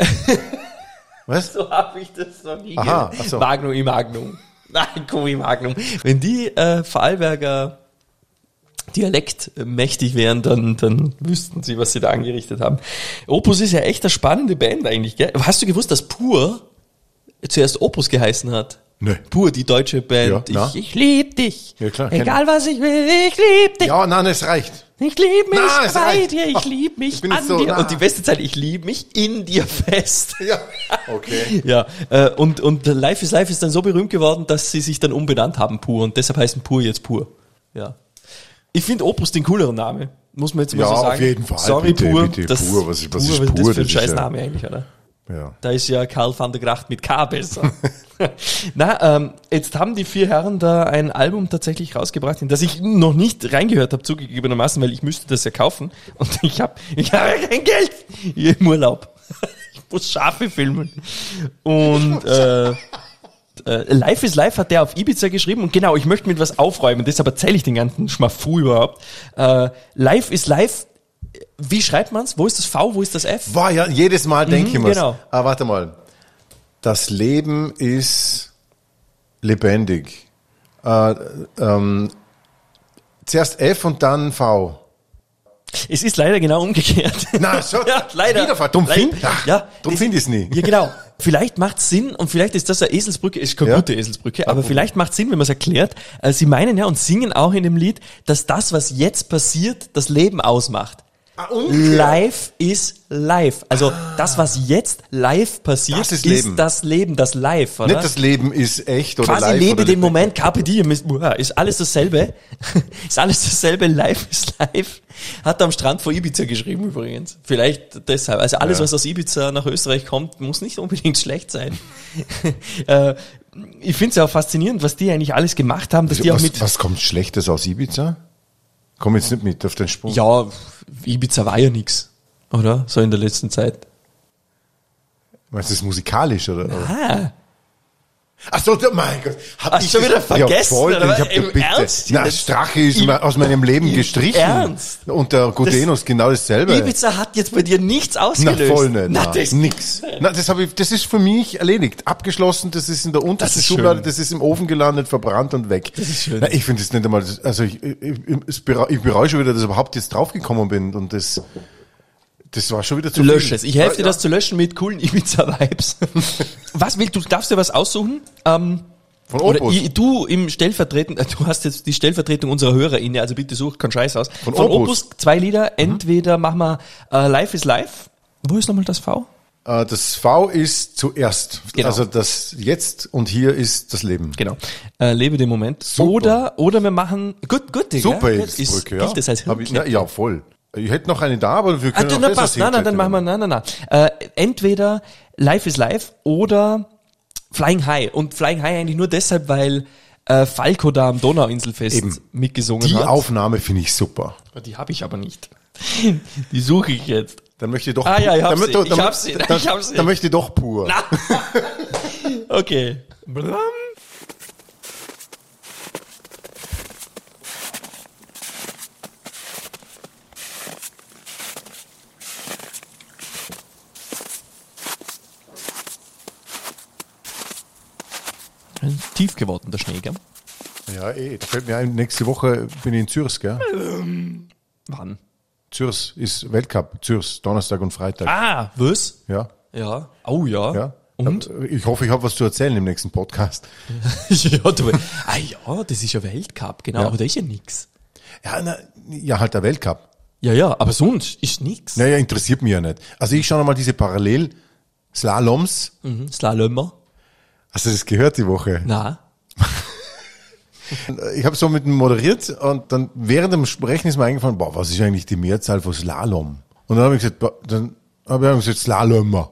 Speaker 5: Was?
Speaker 1: So habe ich das noch nie
Speaker 5: Aha,
Speaker 1: gehört.
Speaker 5: ach so.
Speaker 1: Magnum im Magnum. Nein, Komi Magnum. Wenn die Vorarlberger Dialekt mächtig wären, dann wüssten sie, was sie da angerichtet haben. Opus ist ja echt eine spannende Band eigentlich, gell? Hast du gewusst, dass Pur zuerst Opus geheißen hat?
Speaker 5: Nö.
Speaker 1: Pur, die deutsche Band.
Speaker 5: Ja, na?
Speaker 1: Ich lieb dich.
Speaker 5: Ja, klar, kenn
Speaker 1: Egal was ich will, ich lieb dich.
Speaker 5: Ja, nein, es reicht.
Speaker 1: Ich lieb mich
Speaker 5: Na, es
Speaker 1: bei
Speaker 5: reicht.
Speaker 1: dir, ich lieb mich
Speaker 5: Ich bin
Speaker 1: an
Speaker 5: jetzt so
Speaker 1: dir.
Speaker 5: nah.
Speaker 1: Und die beste Zeit, ich lieb mich in dir fest.
Speaker 5: Ja, okay.
Speaker 1: Ja, und Life is Life ist dann so berühmt geworden, dass sie sich dann umbenannt haben, Pur. Und deshalb heißen Pur jetzt Pur. Ja. Ich finde Opus den cooleren Name. Muss man jetzt mal
Speaker 5: Ja,
Speaker 1: so sagen.
Speaker 5: auf jeden Fall.
Speaker 1: Sorry,
Speaker 5: Bitte,
Speaker 1: Pur.
Speaker 5: bitte.
Speaker 1: Das,
Speaker 5: Pur, was ist
Speaker 1: das
Speaker 5: Pur?
Speaker 1: für
Speaker 5: Das
Speaker 1: ein
Speaker 5: ist
Speaker 1: scheiß
Speaker 5: ja-
Speaker 1: Name eigentlich, oder?
Speaker 5: Ja.
Speaker 1: Da ist ja Karl van der Gracht mit K besser. Na, jetzt haben die 4 Herren da ein Album tatsächlich rausgebracht, in das ich noch nicht reingehört habe, zugegebenermaßen, weil ich müsste das ja kaufen. Und ich habe kein Geld im Urlaub. Ich muss Schafe filmen. Und Life is Life hat der auf Ibiza geschrieben. Und genau, ich möchte mit was aufräumen, deshalb erzähle ich den ganzen Schmafu überhaupt. Life is Life, wie schreibt man's? Wo ist das V, wo ist das F?
Speaker 5: War ja, jedes Mal denke ich mir.
Speaker 1: genau.
Speaker 5: Warte mal. Das Leben ist lebendig. Zuerst F und dann V.
Speaker 1: Es ist leider genau umgekehrt.
Speaker 5: Na, so.
Speaker 1: Ja, leider.
Speaker 5: Wieder dumm
Speaker 1: Leider.
Speaker 5: find?
Speaker 1: Ja,
Speaker 5: Dumm finde ich es nie.
Speaker 1: Ja, genau. Vielleicht macht Sinn, und vielleicht ist das eine Eselsbrücke, ist keine
Speaker 5: Ja.
Speaker 1: gute Eselsbrücke, aber vielleicht macht Sinn, wenn man es erklärt. Sie meinen ja und singen auch in dem Lied, dass das, was jetzt passiert, das Leben ausmacht. Life is life. Also das, was jetzt live passiert,
Speaker 5: Das ist
Speaker 1: ist
Speaker 5: Leben.
Speaker 1: das Leben, das Live, oder?
Speaker 5: Nicht das Leben ist echt oder
Speaker 1: Quasi
Speaker 5: live
Speaker 1: lebe
Speaker 5: oder
Speaker 1: den
Speaker 5: lebendig.
Speaker 1: Moment, Carpe Diem, ist alles dasselbe. Ist alles dasselbe, Life is life. Hat er am Strand vor Ibiza geschrieben übrigens. Vielleicht deshalb. Also alles, was aus Ibiza nach Österreich kommt, muss nicht unbedingt schlecht sein. Ich finde es ja auch faszinierend, was die eigentlich alles gemacht haben, dass die auch mit...
Speaker 5: Was kommt Schlechtes aus Ibiza? Komm jetzt nicht mit auf den Sprung.
Speaker 1: Ja, Ibiza war ja nix, oder? So in der letzten Zeit.
Speaker 5: Meinst du das musikalisch, oder?
Speaker 1: Ah,
Speaker 5: Ach so, mein Gott.
Speaker 1: Hast du schon wieder vergessen,
Speaker 5: Ja, voll,
Speaker 1: oder
Speaker 5: ich
Speaker 1: was?
Speaker 5: hab
Speaker 1: Im
Speaker 5: bitte.
Speaker 1: Ernst
Speaker 5: Na,
Speaker 1: jetzt?
Speaker 5: Strache ist aus meinem Leben gestrichen.
Speaker 1: Ernst?
Speaker 5: Und der Gudenus genau dasselbe.
Speaker 1: Ibiza hat jetzt bei dir nichts
Speaker 5: Na,
Speaker 1: ausgelöst.
Speaker 5: voll nicht.
Speaker 1: Na,
Speaker 5: Na,
Speaker 1: das,
Speaker 5: nix. Na, das ist für mich erledigt. Abgeschlossen, das ist in der untersten
Speaker 1: ist
Speaker 5: Schublade,
Speaker 1: schön.
Speaker 5: das ist im Ofen gelandet, verbrannt und weg. Das
Speaker 1: ist schön.
Speaker 5: Na, ich finde es nicht einmal, also ich bereue schon wieder, dass ich überhaupt jetzt draufgekommen bin und das war schon wieder zu
Speaker 1: Lösch
Speaker 5: viel.
Speaker 1: es. Ich helfe dir, das zu löschen mit coolen Ibiza-Vibes. Was willst du? Darfst du was aussuchen?
Speaker 5: Von
Speaker 1: Oder
Speaker 5: Opus.
Speaker 1: du im Stellvertreten, du hast jetzt die Stellvertretung unserer HörerInnen, also bitte such keinen Scheiß aus.
Speaker 5: Von
Speaker 1: Von
Speaker 5: Opus.
Speaker 1: Opus 2 Lieder, entweder machen wir Life is Life. Wo ist nochmal das V?
Speaker 5: Das V ist zuerst.
Speaker 1: Genau.
Speaker 5: Also das Jetzt und hier ist das Leben.
Speaker 1: Genau. Lebe den Moment.
Speaker 5: Super.
Speaker 1: Oder wir machen, gut, Digga.
Speaker 5: Super Eselsbrücke, ja.
Speaker 1: Gilt das als
Speaker 5: Ja, voll. Ich hätte noch eine da, aber wir können auch
Speaker 1: na,
Speaker 5: das
Speaker 1: passt. Nein, dann machen wir, nein. Entweder Life is Life oder Flying High. Und Flying High eigentlich nur deshalb, weil Falco da am Donauinselfest
Speaker 5: Eben.
Speaker 1: mitgesungen
Speaker 5: Die
Speaker 1: hat.
Speaker 5: Aufnahme finde ich super.
Speaker 1: Die habe ich aber nicht. Die suche ich jetzt.
Speaker 5: Dann möchte ich doch.
Speaker 1: Ah ja, ich hab
Speaker 5: dann,
Speaker 1: sie.
Speaker 5: Dann möchte ich doch pur.
Speaker 1: Okay. Tief geworden, der Schnee, gell?
Speaker 5: Ja, da fällt mir ein, nächste Woche bin ich in Zürs, gell?
Speaker 1: Wann?
Speaker 5: Zürs ist Weltcup. Zürs, Donnerstag und Freitag.
Speaker 1: Ah, was?
Speaker 5: Ja.
Speaker 1: Ja. Oh ja.
Speaker 5: Ja.
Speaker 1: Und?
Speaker 5: Ich hoffe, ich habe was zu erzählen im nächsten Podcast.
Speaker 1: ja, das ist ja Weltcup, genau,
Speaker 5: Ja.
Speaker 1: aber da ist ja nix.
Speaker 5: Ja, halt der Weltcup.
Speaker 1: Ja, aber sonst ist nix.
Speaker 5: Naja, interessiert mich ja nicht. Also ich schaue nochmal diese Parallel-Slaloms.
Speaker 1: Slalomer?
Speaker 5: Hast du das gehört die Woche?
Speaker 1: Na.
Speaker 5: Ich habe so mit ihm moderiert und dann während dem Sprechen ist mir eingefallen, was ist eigentlich die Mehrzahl von Slalom? Und dann habe ich gesagt, Slalomer.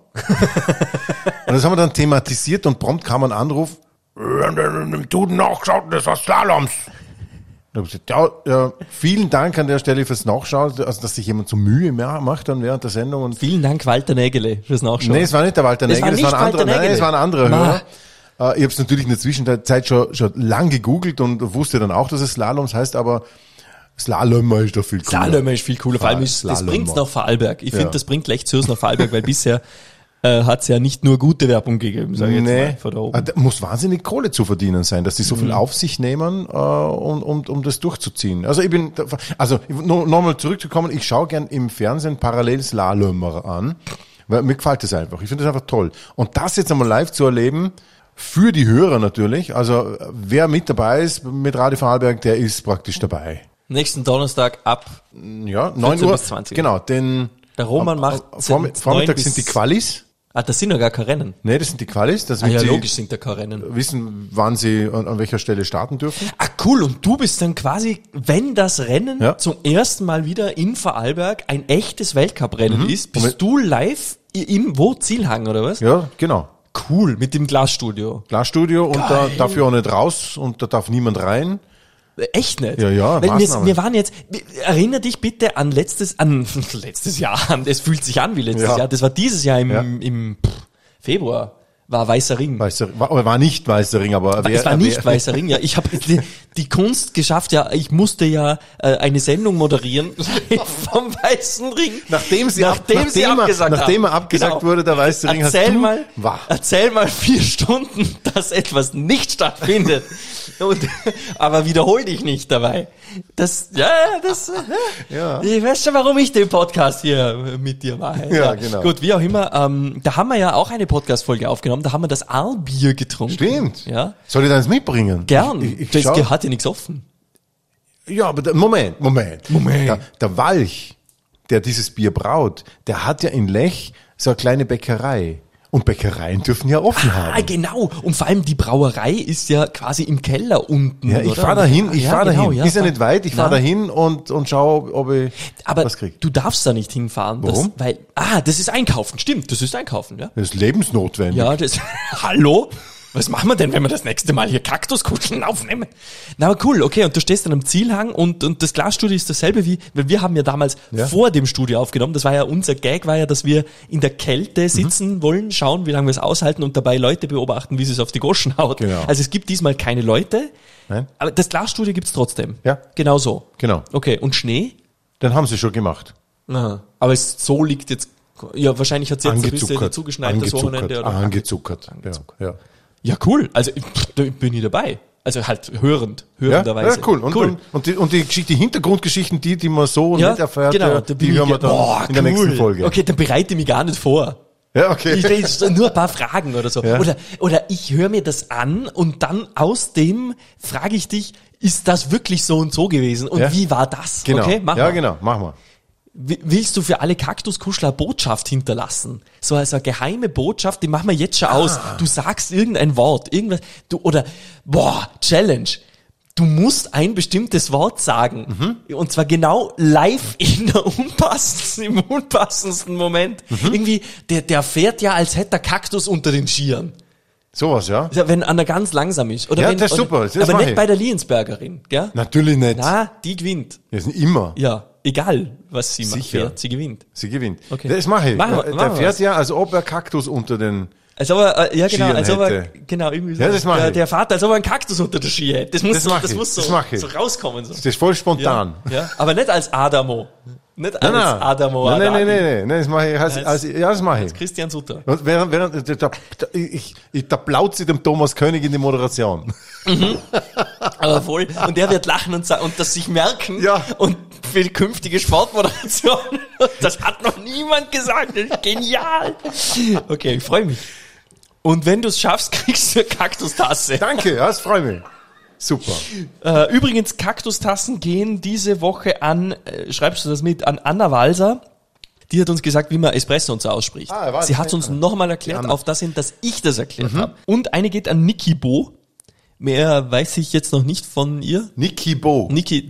Speaker 5: Und das haben wir dann thematisiert und prompt kam ein Anruf, im Duden nachgeschaut, das war Slaloms. Dann habe ich gesagt, ja, vielen Dank an der Stelle fürs Nachschauen, also dass sich jemand so Mühe macht dann während der Sendung. Und
Speaker 1: Vielen Dank, Walter Nägele, fürs Nachschauen.
Speaker 5: nee, es war nicht der Walter Nägel,
Speaker 1: Das war
Speaker 5: ein anderer. Nein, es war ein anderer Hörer. Ich habe es natürlich in der Zwischenzeit schon lang gegoogelt und wusste dann auch, dass es Slaloms heißt, aber Slalomer ist doch viel cooler.
Speaker 1: Slalomer ist viel cooler, vor allem das
Speaker 5: Slalomer.
Speaker 1: bringt's nach Vorarlberg. Ich finde,
Speaker 5: Ja.
Speaker 1: das bringt leicht Zürs nach Vorarlberg, weil bisher hat's ja nicht nur gute Werbung gegeben, sage ich jetzt mal, von da oben.
Speaker 5: Da muss wahnsinnig Kohle zu verdienen sein, dass die so viel auf sich nehmen, um das durchzuziehen. Also nochmal zurückzukommen, ich schaue gern im Fernsehen parallel Slalomer an, weil mir gefällt das einfach. Ich finde das einfach toll. Und das jetzt einmal live zu erleben, für die Hörer natürlich, also wer mit dabei ist mit Radio Vorarlberg, der ist praktisch dabei.
Speaker 1: Nächsten Donnerstag ab,
Speaker 5: Ja, 9
Speaker 1: 14
Speaker 5: Uhr.
Speaker 1: bis 20.
Speaker 5: Genau,
Speaker 1: der Roman macht
Speaker 5: Vormittag sind die Qualis.
Speaker 1: das sind ja gar keine Rennen.
Speaker 5: Nee, das sind die Qualis. Das
Speaker 1: Ah ja,
Speaker 5: sie
Speaker 1: logisch sind da keine Rennen.
Speaker 5: wissen, wann sie an welcher Stelle starten dürfen.
Speaker 1: Ah, cool. Und du bist dann quasi, wenn das Rennen
Speaker 5: Ja.
Speaker 1: zum ersten Mal wieder in Vorarlberg ein echtes Weltcuprennen ist,
Speaker 5: Und
Speaker 1: bist du live im Zielhang, oder was?
Speaker 5: Ja, genau.
Speaker 1: Cool, mit dem Glasstudio.
Speaker 5: Glasstudio und da darf ich auch nicht raus und da darf niemand rein.
Speaker 1: Echt nicht?
Speaker 5: Ja,
Speaker 1: Weil
Speaker 5: Maßnahmen.
Speaker 1: wir waren jetzt, erinner dich bitte an letztes Jahr, es fühlt sich an wie letztes
Speaker 5: Ja.
Speaker 1: Jahr, das war dieses Jahr
Speaker 5: Ja.
Speaker 1: im Februar, war Weißer Ring.
Speaker 5: War nicht Weißer Ring, aber
Speaker 1: Es war nicht Weißer Ring, ja. Ich habe die Kunst geschafft, ja. Ich musste ja eine Sendung moderieren vom Weißen Ring.
Speaker 5: Nachdem er abgesagt wurde, der Weiße Ring,
Speaker 1: Erzähl mal 4 Stunden, dass etwas nicht stattfindet. Aber wiederhol dich nicht dabei.
Speaker 5: Ja.
Speaker 1: Ich weiß schon, warum ich den Podcast hier mit dir mache.
Speaker 5: Ja, genau.
Speaker 1: Gut, wie auch immer. Da haben wir ja auch eine Podcast-Folge aufgenommen. Da haben wir das Aalbier getrunken.
Speaker 5: Stimmt.
Speaker 1: Ja.
Speaker 5: Soll ich das mitbringen?
Speaker 1: Gern.
Speaker 5: Ich
Speaker 1: Das
Speaker 5: schau.
Speaker 1: hat ja nichts offen.
Speaker 5: Ja, aber Moment. Der Walch, der dieses Bier braut, der hat ja in Lech so eine kleine Bäckerei. Und Bäckereien dürfen ja offen
Speaker 1: Ah,
Speaker 5: haben.
Speaker 1: genau. Und vor allem die Brauerei ist ja quasi im Keller unten.
Speaker 5: Ja, ich
Speaker 1: oder?
Speaker 5: fahre dahin,
Speaker 1: Genau, ja,
Speaker 5: ist ja nicht weit, ich fahre
Speaker 1: Na.
Speaker 5: dahin und schaue, ob ich
Speaker 1: Aber
Speaker 5: was kriege.
Speaker 1: du darfst da nicht hinfahren.
Speaker 5: Warum?
Speaker 1: Das ist Einkaufen. Stimmt, das ist Einkaufen, ja.
Speaker 5: Das ist lebensnotwendig.
Speaker 1: Ja, das, hallo? Was machen wir denn, wenn wir das nächste Mal hier Kaktuskuscheln aufnehmen? Na, aber cool, okay, und du stehst dann am Zielhang und das Glasstudio ist dasselbe weil wir haben ja damals vor dem Studio aufgenommen, das war ja unser Gag, war ja, dass wir in der Kälte sitzen wollen, schauen, wie lange wir es aushalten und dabei Leute beobachten, wie sie es auf die Goschen haut.
Speaker 5: Genau.
Speaker 1: Also es gibt diesmal keine Leute,
Speaker 5: Nein?
Speaker 1: aber das Glasstudio gibt's trotzdem.
Speaker 5: Ja.
Speaker 1: Genau so.
Speaker 5: Genau.
Speaker 1: Okay, und Schnee?
Speaker 5: Den haben sie schon gemacht.
Speaker 1: Aha. Aber so liegt jetzt, ja, wahrscheinlich hat's jetzt ein bisschen dazugeschneit, das Wochenende. Oder?
Speaker 5: Angezuckert. Ja.
Speaker 1: Ja, cool. Also da bin ich dabei. Also halt hörenderweise.
Speaker 5: Ja, cool. Und die Hintergrundgeschichten, die man so nicht erfährt,
Speaker 1: genau,
Speaker 5: die hören wir dann in der nächsten Folge.
Speaker 1: Okay, dann bereite ich mich gar nicht vor.
Speaker 5: Ja, okay.
Speaker 1: Ich stelle nur ein paar Fragen oder so.
Speaker 5: Ja.
Speaker 1: Oder ich höre mir das an und dann aus dem frage ich dich, ist das wirklich so und so gewesen? Und
Speaker 5: Ja.
Speaker 1: wie war das?
Speaker 5: Genau.
Speaker 1: Okay, mach
Speaker 5: ja,
Speaker 1: mal.
Speaker 5: genau, mach mal.
Speaker 1: willst du für alle Kaktuskuschler Botschaft hinterlassen? So als eine geheime Botschaft, die machen wir jetzt schon aus. Du sagst irgendein Wort, irgendwas, Challenge. Du musst ein bestimmtes Wort sagen. Und zwar genau live im unpassendsten Moment. Irgendwie, der fährt ja, als hätte der Kaktus unter den Skiern.
Speaker 5: Sowas, ja?
Speaker 1: Wenn einer ganz langsam ist. Oder
Speaker 5: Ja,
Speaker 1: wenn,
Speaker 5: das ist super, das
Speaker 1: aber
Speaker 5: mach
Speaker 1: nicht
Speaker 5: ich.
Speaker 1: bei der Liensbergerin, gell?
Speaker 5: Natürlich nicht.
Speaker 1: Na, die gewinnt.
Speaker 5: Das ist immer.
Speaker 1: Ja, egal, was sie macht,
Speaker 5: Sicher.
Speaker 1: fährt, sie gewinnt.
Speaker 5: Sie gewinnt.
Speaker 1: Okay.
Speaker 5: Das mache ich.
Speaker 1: Machen wir
Speaker 5: Der fährt
Speaker 1: was.
Speaker 5: ja, als ob er Kaktus unter den...
Speaker 1: Als ob er, ja genau,
Speaker 5: Skiern
Speaker 1: als ob er,
Speaker 5: hätte.
Speaker 1: genau, irgendwie so.
Speaker 5: Ja, das mach ich.
Speaker 1: Der Vater, als ob er einen Kaktus unter der Ski hätte. Das muss
Speaker 5: Das
Speaker 1: so,
Speaker 5: mach
Speaker 1: das
Speaker 5: ich.
Speaker 1: muss so,
Speaker 5: Das mach ich.
Speaker 1: so rauskommen, so.
Speaker 5: Das ist voll spontan.
Speaker 1: Ja, aber nicht als Adamo. Nicht als Adamo.
Speaker 5: Nein, das mache ich das mache ich.
Speaker 1: Christian Sutter.
Speaker 5: Und während da plaut sie dem Thomas König in die Moderation.
Speaker 1: Aber voll. Und der wird lachen und sagen, und das sich merken.
Speaker 5: Ja.
Speaker 1: Und für die künftige Sportmoderation. Das hat noch niemand gesagt. Das ist genial. Okay, ich freue mich. Und wenn du es schaffst, kriegst du eine Kaktustasse.
Speaker 5: Danke, ja, das freut mich. Super.
Speaker 1: Übrigens, Kaktustassen gehen diese Woche an, schreibst du das mit, an Anna Walser. Die hat uns gesagt, wie man Espresso und so ausspricht. Sie hat es uns nochmal erklärt, auf das hin, dass ich das erklärt habe. Und eine geht an Niki Bo. Mehr weiß ich jetzt noch nicht von ihr.
Speaker 5: Niki Bo.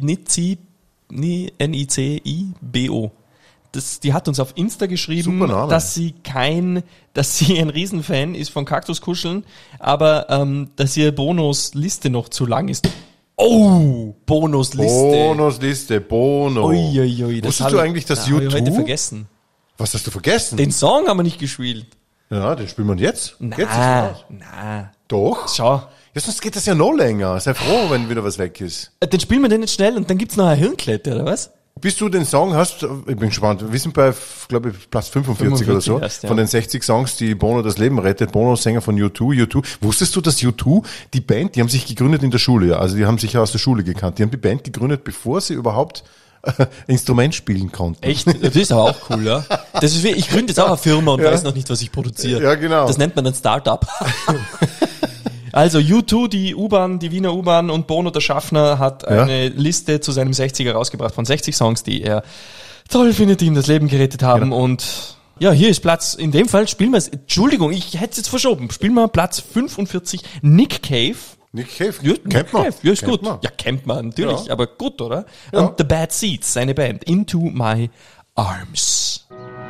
Speaker 1: N-I-C-I-B-O. Die hat uns auf Insta geschrieben,
Speaker 5: Super Name.
Speaker 1: dass sie ein Riesenfan ist von Kaktuskuscheln, aber dass ihre Bonusliste noch zu lang ist. Oh, Bonusliste.
Speaker 5: Bono.
Speaker 1: Uiuiui,
Speaker 5: Wusstest du eigentlich, dass
Speaker 1: hab ich heute
Speaker 5: U2...
Speaker 1: vergessen.
Speaker 5: Was hast du vergessen?
Speaker 1: Den Song haben wir nicht gespielt.
Speaker 5: Ja, den spielen wir jetzt. Jetzt ist
Speaker 1: Na,
Speaker 5: raus.
Speaker 1: na.
Speaker 5: Doch.
Speaker 1: Schau.
Speaker 5: Ja, sonst geht das ja noch länger. Sei froh, wenn wieder was weg ist.
Speaker 1: Dann spielen wir den nicht schnell und dann gibt's noch eine Hirnklette, oder was?
Speaker 5: Bis du den Song hast, ich bin gespannt. Wir sind bei, glaube ich, Platz 45 oder so.
Speaker 1: erst, ja.
Speaker 5: Von den 60 Songs, die Bono das Leben rettet. Bono, Sänger von U2. Wusstest du, dass U2, die Band, die haben sich gegründet in der Schule, ja. Also die haben sich ja aus der Schule gekannt. Die haben die Band gegründet, bevor sie überhaupt Instrument spielen konnten.
Speaker 1: Echt? Das ist aber auch cool, ja. Das ist wie, ich gründe jetzt auch eine Firma und weiß noch nicht, was ich produziere.
Speaker 5: Ja, genau.
Speaker 1: Das nennt man ein Startup. Also U2, die Wiener U-Bahn und Bono, der Schaffner, hat eine Liste zu seinem 60er rausgebracht von 60 Songs, die er toll findet, die ihm das Leben gerettet haben.
Speaker 5: Genau.
Speaker 1: Und ja, hier ist Platz, in dem Fall spielen wir es, Entschuldigung, ich hätte es jetzt verschoben, spielen wir Platz 45, Nick Cave.
Speaker 5: Nick Cave?
Speaker 1: Ja,
Speaker 5: Kennt man.
Speaker 1: Cave. Ja, ist
Speaker 5: Kennt
Speaker 1: gut.
Speaker 5: man.
Speaker 1: Ja, kennt man, natürlich,
Speaker 5: Ja.
Speaker 1: aber gut, oder?
Speaker 5: Ja.
Speaker 1: Und The Bad Seeds, seine Band, Into My Arms.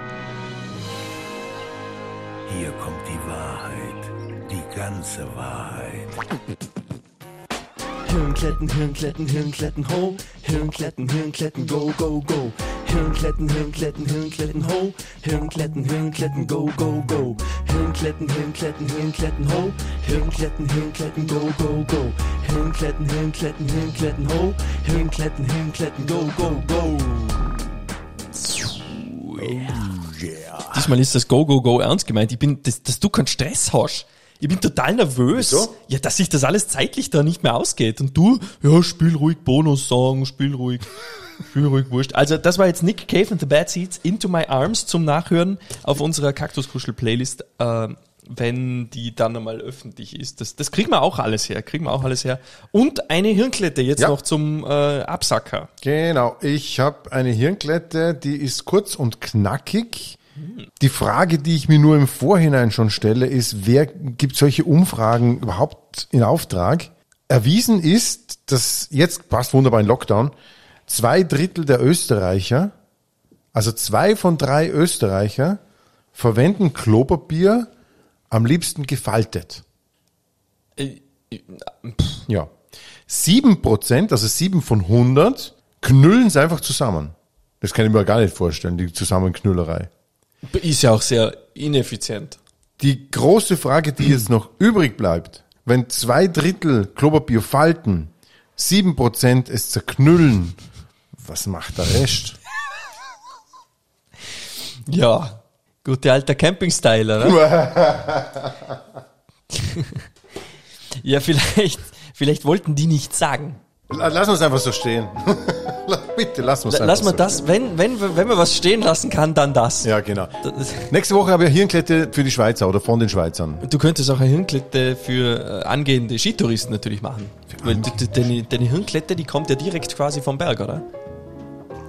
Speaker 9: Hier kommt die Wahrheit, die ganze Wahrheit.
Speaker 10: Hirnkletten, Hirnkletten, Hirnkletten, ho. Hirnkletten, Hirnkletten, go, go, go. Hirnkletten, Hirnkletten, Hirnkletten, ho. Hirnkletten, Hirnkletten, go, go, go. Hirnkletten, Hirnkletten, Hirnkletten, ho. Hirnkletten, Hirnkletten, go, go, go. Hirnkletten, Hirnkletten, Hirnkletten, ho. Hirnkletten, Hirnkletten, go, go, go.
Speaker 1: Diesmal ist das Go, Go, Go ernst gemeint. Dass du keinen Stress hast. Ich bin total nervös.
Speaker 5: Wieso?
Speaker 1: Ja, dass sich das alles zeitlich da nicht mehr ausgeht. Und du, ja, spiel ruhig Bonus-Song, spiel ruhig, wurscht. Also, das war jetzt Nick Cave and the Bad Seeds, Into My Arms zum Nachhören auf unserer Kaktuskuschel-Playlist, wenn die dann einmal öffentlich ist. Das kriegen wir auch alles her, Und eine Hirnklette jetzt noch zum Absacker.
Speaker 5: Genau, ich habe eine Hirnklette, die ist kurz und knackig. Die Frage, die ich mir nur im Vorhinein schon stelle, ist, wer gibt solche Umfragen überhaupt in Auftrag? Erwiesen ist, dass jetzt, passt wunderbar in Lockdown, 2/3 der Österreicher, also 2 von 3 Österreicher, verwenden Klopapier am liebsten gefaltet. Ja. 7%, also 7 von 100, knüllen es einfach zusammen. Das kann ich mir gar nicht vorstellen, die Zusammenknüllerei.
Speaker 1: Ist ja auch sehr ineffizient.
Speaker 5: Die große Frage, die jetzt noch übrig bleibt, wenn 2/3 Klopapier falten, 7% es zerknüllen, was macht der Rest?
Speaker 1: Ja, gute alter Camping-Style, oder? Ja, vielleicht wollten die nichts sagen.
Speaker 5: Lass uns einfach so stehen. Bitte, lass uns einfach
Speaker 1: Lass mal
Speaker 5: so
Speaker 1: das, wenn man was stehen lassen kann, dann das.
Speaker 5: Ja, genau. Nächste Woche habe ich eine Hirnklette für die Schweizer oder von den Schweizern.
Speaker 1: Du könntest auch eine Hirnklette für angehende Skitouristen natürlich machen. Weil deine Hirnklette, die kommt ja direkt quasi vom Berg, oder?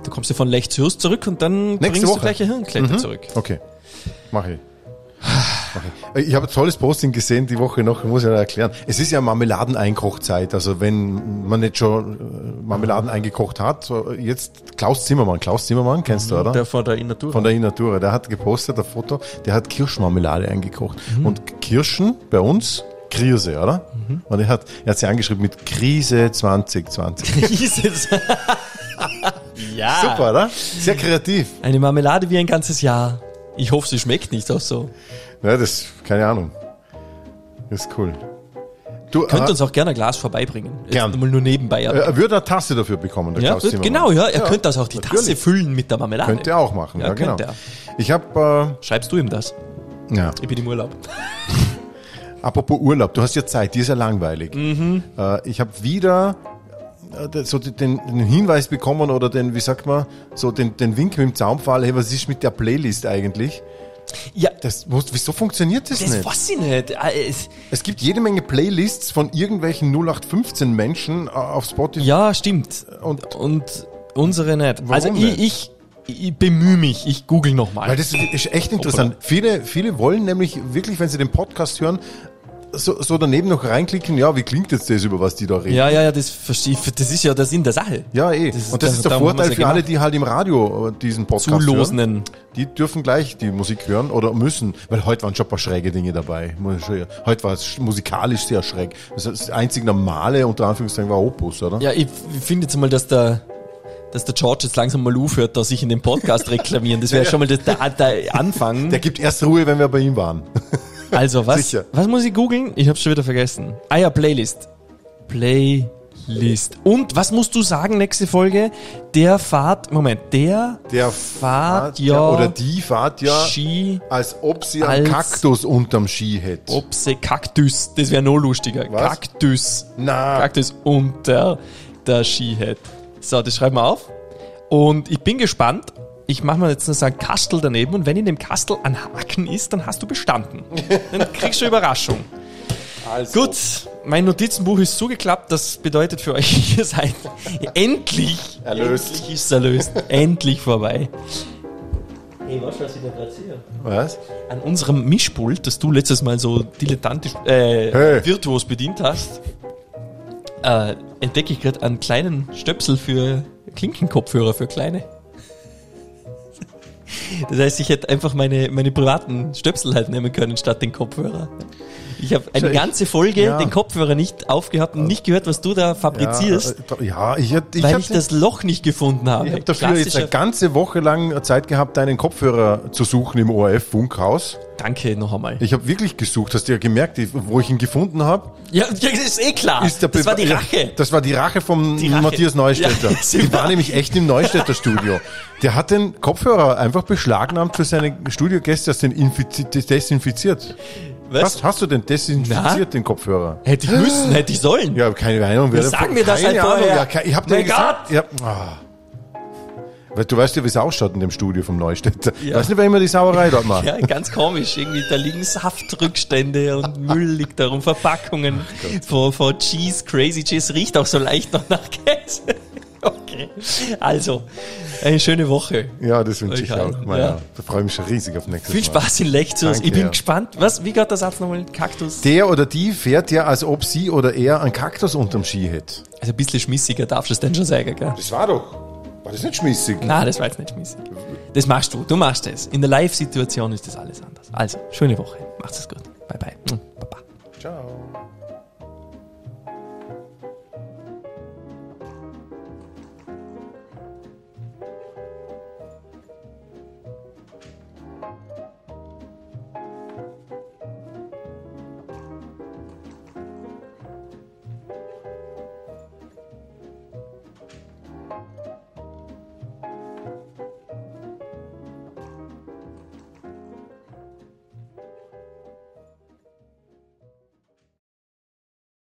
Speaker 1: Du kommst ja von Lech zu Hust zurück und dann
Speaker 5: Nächste
Speaker 1: bringst
Speaker 5: Woche.
Speaker 1: du gleich eine Hirnklette zurück.
Speaker 5: Okay, mach ich. Ich habe ein tolles Posting gesehen die Woche noch, muss ich ja erklären. Es ist ja Marmeladeneinkochzeit, also wenn man nicht schon Marmeladen eingekocht hat, so jetzt Klaus Zimmermann, kennst du, oder?
Speaker 1: Der von der Innatura.
Speaker 5: Von der Innatura, der hat gepostet ein Foto, der hat Kirschmarmelade eingekocht. Und Kirschen bei uns, Krise, oder? Und er hat sie angeschrieben mit Krise 2020.
Speaker 1: Dieses. Ja.
Speaker 5: Super, oder? Sehr kreativ.
Speaker 1: Eine Marmelade wie ein ganzes Jahr. Ich hoffe, sie schmeckt nicht auch so.
Speaker 5: Ja, das, keine Ahnung. Das ist cool. Du
Speaker 1: Könnt uns auch gerne ein Glas vorbeibringen.
Speaker 5: Gern.
Speaker 1: Mal nur nebenbei.
Speaker 5: Er würde eine Tasse dafür bekommen, der
Speaker 1: Ja,
Speaker 5: Klaus Zimmermann.
Speaker 1: genau, ja. Er könnte das auch die
Speaker 5: natürlich.
Speaker 1: Tasse füllen mit der Marmelade.
Speaker 5: Könnte er auch machen, ja, genau.
Speaker 1: könnte er.
Speaker 5: Ich habe,
Speaker 1: Schreibst du ihm das?
Speaker 5: ja,
Speaker 1: Ich bin im Urlaub.
Speaker 5: apropos Urlaub, du hast ja Zeit, die ist ja langweilig. Ich habe wieder so den Hinweis bekommen oder den, wie sagt man, so den Wink mit dem Zaunpfahl, hey, was ist mit der Playlist eigentlich?
Speaker 1: Ja,
Speaker 5: Wieso funktioniert das nicht?
Speaker 1: das weiß ich nicht.
Speaker 5: Es gibt jede Menge Playlists von irgendwelchen 0815 Menschen auf Spotify.
Speaker 1: Ja, stimmt.
Speaker 5: Und
Speaker 1: unsere nicht.
Speaker 5: Warum
Speaker 1: Also
Speaker 5: nicht?
Speaker 1: ich bemühe mich, ich google nochmal.
Speaker 5: weil das ist echt interessant. Viele wollen nämlich wirklich, wenn sie den Podcast hören, so daneben noch reinklicken, ja, wie klingt jetzt das, über was die da reden?
Speaker 1: Ja, das verstehe ich. Das ist ja der Sinn der Sache.
Speaker 5: Ja, eh. Und das ist der
Speaker 1: darum haben
Speaker 5: Vorteil
Speaker 1: wir's
Speaker 5: für
Speaker 1: ja
Speaker 5: alle,
Speaker 1: gemacht.
Speaker 5: die halt im Radio diesen Podcast hören.
Speaker 1: Zulosenen.
Speaker 5: Die dürfen gleich die Musik hören oder müssen, weil heute waren schon ein paar schräge Dinge dabei. Heute war es musikalisch sehr schräg. Das einzig Normale, unter Anführungszeichen, war Opus, oder?
Speaker 1: Ja, ich finde jetzt mal, dass der George jetzt langsam mal aufhört, da sich in dem Podcast reklamieren. Das wäre schon mal der Anfang.
Speaker 5: Der gibt erst Ruhe, wenn wir bei ihm waren.
Speaker 1: Also,
Speaker 5: Sicher.
Speaker 1: was muss ich googeln? Ich hab's schon wieder vergessen. Ah ja, Playlist. Und was musst du sagen, nächste Folge? Der fahrt ja
Speaker 5: oder die fahrt ja,
Speaker 1: Ski,
Speaker 5: als ob sie einen Kaktus unterm Ski hätte.
Speaker 1: ob sie Kaktus, das wäre noch lustiger.
Speaker 5: Was?
Speaker 1: Kaktus unter der Ski hat. So, das schreiben wir auf. Und ich bin gespannt. Ich mache mal jetzt noch so ein Kastel daneben und wenn in dem Kastel ein Haken ist, dann hast du bestanden. Dann kriegst du Überraschung.
Speaker 5: Also.
Speaker 1: Gut, mein Notizenbuch ist zugeklappt. Das bedeutet für euch, ihr seid endlich
Speaker 5: Erlöst.
Speaker 1: Endlich ist es erlöst. Endlich vorbei. Hey, was ich da gerade sehe?
Speaker 5: Was?
Speaker 1: An unserem Mischpult, das du letztes Mal so dilettantisch, virtuos bedient hast, entdecke ich gerade einen kleinen Stöpsel für Klinkenkopfhörer für Kleine. Das heißt, ich hätte einfach meine privaten Stöpsel halt nehmen können statt den Kopfhörer. Ich habe eine ganze Folge den Kopfhörer nicht aufgehabt und nicht gehört, was du da fabrizierst, weil ich das Loch nicht gefunden habe.
Speaker 5: Ich habe dafür jetzt eine ganze Woche lang Zeit gehabt, deinen Kopfhörer zu suchen im ORF-Funkhaus.
Speaker 1: Danke noch einmal.
Speaker 5: Ich habe wirklich gesucht, hast du ja gemerkt, wo ich ihn gefunden habe.
Speaker 1: Ja, das ist eh klar. Das war die Rache.
Speaker 5: Das war die Rache vom
Speaker 1: Die Rache.
Speaker 5: Matthias Neustädter.
Speaker 1: Ja,
Speaker 5: Die war nämlich echt im Neustädter Studio. Der hat den Kopfhörer einfach beschlagnahmt für seine Studiogäste, hast den desinfiziert.
Speaker 1: Was?
Speaker 5: Hast du denn desinfiziert, den Kopfhörer?
Speaker 1: Hätte ich müssen, hätte ich sollen.
Speaker 5: Ja, keine Ahnung.
Speaker 1: Ja, sag mir das halt
Speaker 5: keine Ahnung.
Speaker 1: vorher.
Speaker 5: Ja, ich hab dir
Speaker 1: Mein
Speaker 5: gesagt. Ja, Weil du weißt ja, wie es ausschaut in dem Studio vom Neustädter.
Speaker 1: Ja.
Speaker 5: Weißt nicht, wer immer die Sauerei dort macht?
Speaker 1: Ja, ganz komisch. Irgendwie, da liegen Saftrückstände und Müll liegt da rum, Verpackungen von Cheese, Crazy Cheese, riecht auch so leicht noch nach Käse. Okay. Also, eine schöne Woche.
Speaker 5: Ja, das wünsche ich
Speaker 1: Euch
Speaker 5: auch.
Speaker 1: allen,
Speaker 5: Ja.
Speaker 1: ja.
Speaker 5: Da freue ich mich schon riesig auf nächstes
Speaker 1: Viel
Speaker 5: Mal.
Speaker 1: Spaß in Lechzurs.
Speaker 5: Danke,
Speaker 1: Ich bin
Speaker 5: ja.
Speaker 1: gespannt. Wie geht der Satz nochmal? Kaktus?
Speaker 5: Der oder die fährt ja, als ob sie oder er einen Kaktus unterm Ski hätte.
Speaker 1: Also ein bisschen schmissiger darfst du es denn schon sagen, gell?
Speaker 5: Das war doch. War das nicht schmissig?
Speaker 1: Nein, das war jetzt nicht schmissig. Das machst du. Du machst das. In der Live-Situation ist das alles anders. Also, schöne Woche. Macht's es gut. Bye, bye. Baba.
Speaker 5: Ciao.